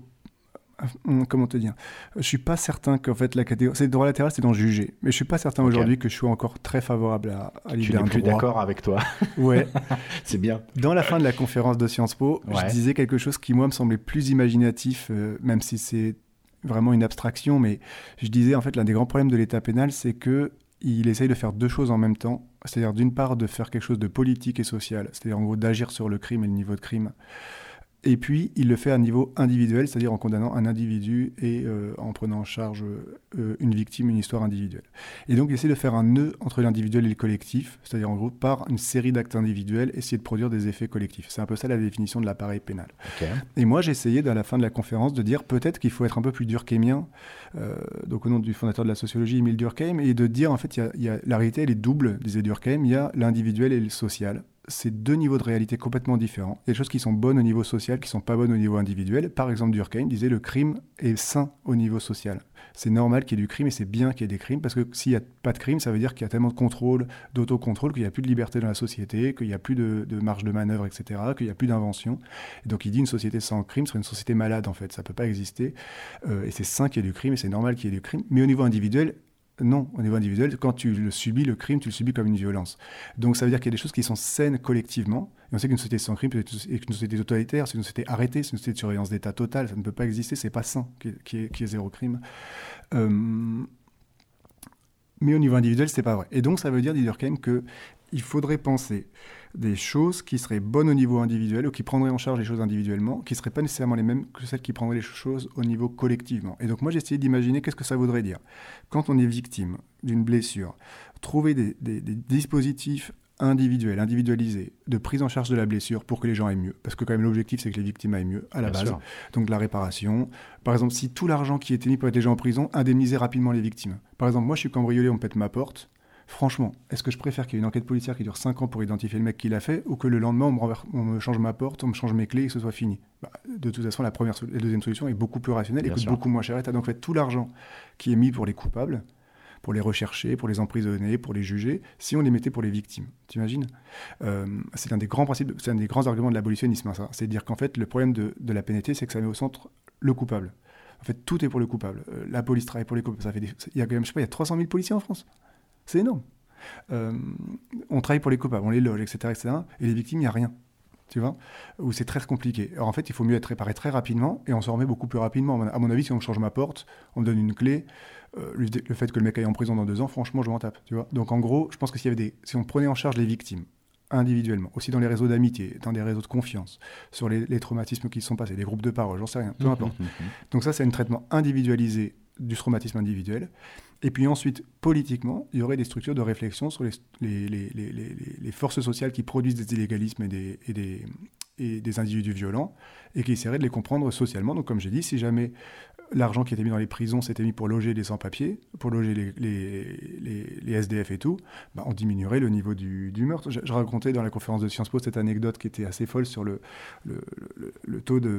Hum, Comment te dire ? Je suis pas certain qu'en fait la catégorie, c'est le droit latéral, c'est d'en juger. Mais je suis pas certain Ok. aujourd'hui que je sois encore très favorable à, à Tu l'idée n'es d'un plus droit. d'accord avec toi. Ouais. C'est bien. Dans la fin de la conférence de Sciences Po, Ouais. je disais quelque chose qui moi me semblait plus imaginatif, euh, même si c'est vraiment une abstraction. Mais je disais en fait l'un des grands problèmes de l'État pénal, c'est que il essaye de faire deux choses en même temps. C'est-à-dire d'une part de faire quelque chose de politique et social, c'est-à-dire en gros d'agir sur le crime et le niveau de crime, Et puis, il le fait à un niveau individuel, c'est-à-dire en condamnant un individu et euh, en prenant en charge euh, une victime, une histoire individuelle. Et donc, il essaie de faire un nœud entre l'individuel et le collectif, c'est-à-dire en gros, par une série d'actes individuels, essayer de produire des effets collectifs. C'est un peu ça la définition de l'appareil pénal. Okay. Et moi, j'ai essayé, à la fin de la conférence, de dire peut-être qu'il faut être un peu plus durkheimien, euh, donc au nom du fondateur de la sociologie, Émile Durkheim, et de dire, en fait, y a, y a, la réalité, elle est double, disait Durkheim, il y a l'individuel et le social. C'est deux niveaux de réalité complètement différents. Il y a des choses qui sont bonnes au niveau social, qui ne sont pas bonnes au niveau individuel. Par exemple, Durkheim disait le crime est sain au niveau social. C'est normal qu'il y ait du crime et c'est bien qu'il y ait des crimes parce que s'il n'y a pas de crime, ça veut dire qu'il y a tellement de contrôle, d'autocontrôle, qu'il n'y a plus de liberté dans la société, qu'il n'y a plus de, de marge de manœuvre, et cetera, qu'il n'y a plus d'invention. Et donc il dit une société sans crime serait une société malade en fait. Ça ne peut pas exister. Euh, et c'est sain qu'il y ait du crime et c'est normal qu'il y ait du crime. Mais au niveau individuel, non, au niveau individuel, quand tu le subis, le crime, tu le subis comme une violence. Donc ça veut dire qu'il y a des choses qui sont saines collectivement. Et on sait qu'une société sans crime, c'est une société totalitaire, c'est une société arrêtée, c'est une société de surveillance d'État totale. Ça ne peut pas exister, c'est pas sain qu'il y ait, qu'il y ait zéro crime. Euh... Mais au niveau individuel, c'est pas vrai. Et donc ça veut dire, dit Durkheim, qu'il faudrait penser des choses qui seraient bonnes au niveau individuel ou qui prendraient en charge les choses individuellement, qui ne seraient pas nécessairement les mêmes que celles qui prendraient les choses au niveau collectivement. Et donc moi, j'ai essayé d'imaginer qu'est-ce que ça voudrait dire. Quand on est victime d'une blessure, trouver des, des, des dispositifs individuels, individualisés, de prise en charge de la blessure pour que les gens aillent mieux. Parce que quand même, l'objectif, c'est que les victimes aillent mieux, à la Bien base. Sûr. Donc la réparation. Par exemple, si tout l'argent qui était mis pour être les gens en prison, indemniser rapidement les victimes. Par exemple, moi, je suis cambriolé, on me pète ma porte. Franchement, est-ce que je préfère qu'il y ait une enquête policière qui dure cinq ans pour identifier le mec qui l'a fait ou que le lendemain, on me, renverse, on me change ma porte, on me change mes clés et que ce soit fini? Bah, de toute façon, la, première, la deuxième solution est beaucoup plus rationnelle et coûte beaucoup moins cher. Et tu as donc fait tout l'argent qui est mis pour les coupables, pour les rechercher, pour les emprisonner, pour les juger, si on les mettait pour les victimes. T'imagines ? euh, C'est un des grands principes, c'est un des grands arguments de l'abolitionnisme, hein, ça. C'est de dire qu'en fait, le problème de, de la pénalité, c'est que ça met au centre le coupable. En fait, tout est pour le coupable. Euh, la police travaille pour les coupables. Ça fait des... Il y a quand même, je sais pas, il y a trois cent mille policiers en France. C'est énorme. Euh, on travaille pour les coupables, on les loge, et cetera, et cetera. Et les victimes, il n'y a rien, tu vois, où c'est très compliqué. Alors en fait, il faut mieux être réparé très rapidement et on s'en remet beaucoup plus rapidement. À mon avis, si on me change ma porte, on me donne une clé, euh, le fait que le mec aille en prison dans deux ans, franchement, je m'en tape, tu vois. Donc en gros, je pense que s'il y avait des, si on prenait en charge les victimes individuellement, aussi dans les réseaux d'amitié, dans des réseaux de confiance, sur les, les traumatismes qui se sont passés, des groupes de parole, j'en sais rien, peu importe. Donc ça, c'est un traitement individualisé du traumatisme individuel. Et puis ensuite, politiquement, il y aurait des structures de réflexion sur les, les, les, les, les, les forces sociales qui produisent des illégalismes et des, et, des, et des individus violents, et qui essaieraient de les comprendre socialement. Donc comme j'ai dit, si jamais l'argent qui était mis dans les prisons s'était mis pour loger les sans-papiers, pour loger les, les, les, les S D F et tout, bah on diminuerait le niveau du, du meurtre. Je, je racontais dans la conférence de Sciences Po cette anecdote qui était assez folle sur le, le, le, le taux de...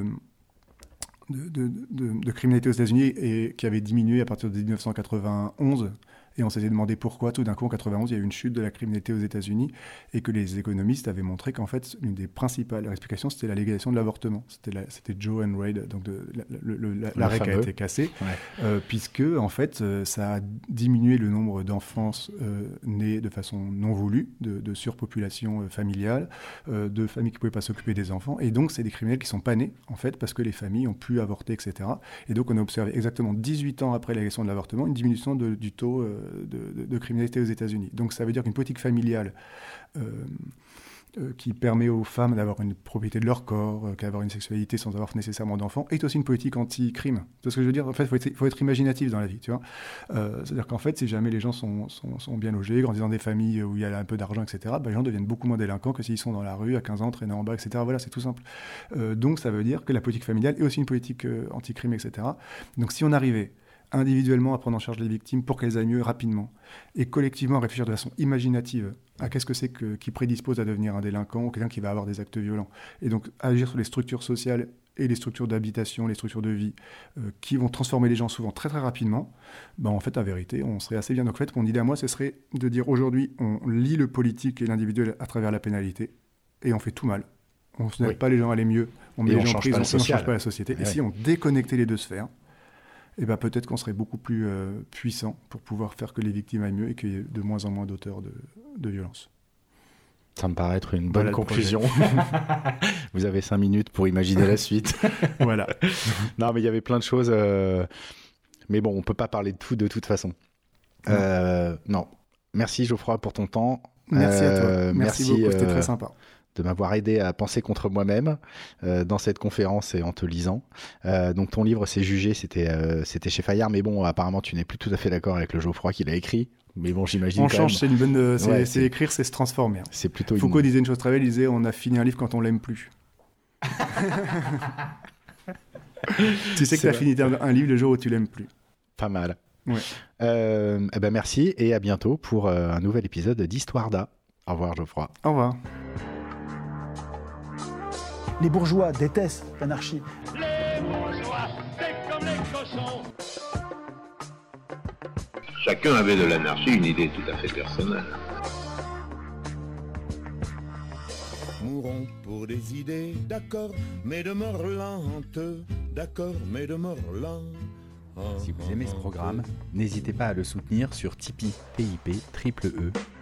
De, de, de, de criminalité aux États-Unis et qui avait diminué à partir de dix-neuf cent quatre-vingt-onze. Et on s'était demandé pourquoi, tout d'un coup, en quatre-vingt-onze, il y a eu une chute de la criminalité aux États-Unis et que les économistes avaient montré qu'en fait, l'une des principales explications, c'était la légalisation de l'avortement. C'était, la, c'était Joe and Wade, donc de, la, le, le, la, l'arrêt qui a été cassé, ouais. euh, puisque, en fait, euh, ça a diminué le nombre d'enfants euh, nés de façon non voulue, de, de surpopulation euh, familiale, euh, de familles qui ne pouvaient pas s'occuper des enfants. Et donc, c'est des criminels qui ne sont pas nés, en fait, parce que les familles ont pu avorter, et cetera. Et donc, on a observé exactement dix-huit ans après la légalisation de l'avortement, une diminution de, du taux euh, De, de, de criminalité aux États-Unis. Donc ça veut dire qu'une politique familiale euh, euh, qui permet aux femmes d'avoir une propriété de leur corps, euh, d'avoir une sexualité sans avoir nécessairement d'enfants, est aussi une politique anti-crime. C'est ce que je veux dire. En fait, il faut, faut être imaginatif dans la vie, tu vois. Euh, c'est-à-dire qu'en fait, si jamais les gens sont, sont, sont bien logés, grandissent dans des familles où il y a un peu d'argent, et cetera, bah, les gens deviennent beaucoup moins délinquants que s'ils sont dans la rue à quinze ans, traînant en bas, et cetera. Voilà, c'est tout simple. Euh, donc ça veut dire que la politique familiale est aussi une politique euh, anti-crime, et cetera. Donc si on arrivait individuellement à prendre en charge les victimes pour qu'elles aillent mieux rapidement et collectivement à réfléchir de façon imaginative à qu'est-ce que c'est que, qui prédispose à devenir un délinquant ou quelqu'un qui va avoir des actes violents. Et donc agir sur les structures sociales et les structures d'habitation, les structures de vie euh, qui vont transformer les gens souvent très très rapidement, ben en fait, en vérité, on serait assez bien. Donc en fait, mon idée à moi, ce serait de dire aujourd'hui, on lie le politique et l'individuel à travers la pénalité et on fait tout mal. On ne oui. pas les gens à aller mieux, on met et les on gens en prison, on ne change pas la société. Et, et si on déconnectait les deux sphères, et ben peut-être qu'on serait beaucoup plus euh, puissant pour pouvoir faire que les victimes aillent mieux et qu'il y ait de moins en moins d'auteurs de, de violences. Ça me paraît être une bonne voilà conclusion. Vous avez cinq minutes pour imaginer la suite. Voilà. Non, mais il y avait plein de choses. Euh... Mais bon, on ne peut pas parler de tout de toute façon. Non. Euh... non. Merci Geoffroy pour ton temps. Merci euh... à toi. Merci, merci beaucoup, euh... c'était très sympa. de m'avoir aidé à penser contre moi-même euh, dans cette conférence et en te lisant. Euh, donc ton livre, C'est Jugé, c'était euh, c'était chez Fayard, mais bon, apparemment tu n'es plus tout à fait d'accord avec le Geoffroy qu'il a écrit. Mais bon, j'imagine. On quand change, même. c'est une bonne. Euh, c'est, Ouais, c'est c'est... écrire, c'est se transformer. C'est plutôt. Foucault une... disait une chose très belle. Il disait, on a fini un livre quand on l'aime plus. Tu sais que tu as fini un livre le jour où tu l'aimes plus. Pas mal. Ouais. Euh, eh ben merci et à bientôt pour euh, un nouvel épisode d'Histoire d'A. Au revoir Geoffroy. Au revoir. Les bourgeois détestent l'anarchie. Les bourgeois, c'est comme les cochons. Chacun avait de l'anarchie une idée tout à fait personnelle. Mourons pour des idées, d'accord, mais de mort lente, d'accord, mais de mort lente. Si vous aimez ce programme, n'hésitez pas à le soutenir sur Tipeee, T I P E E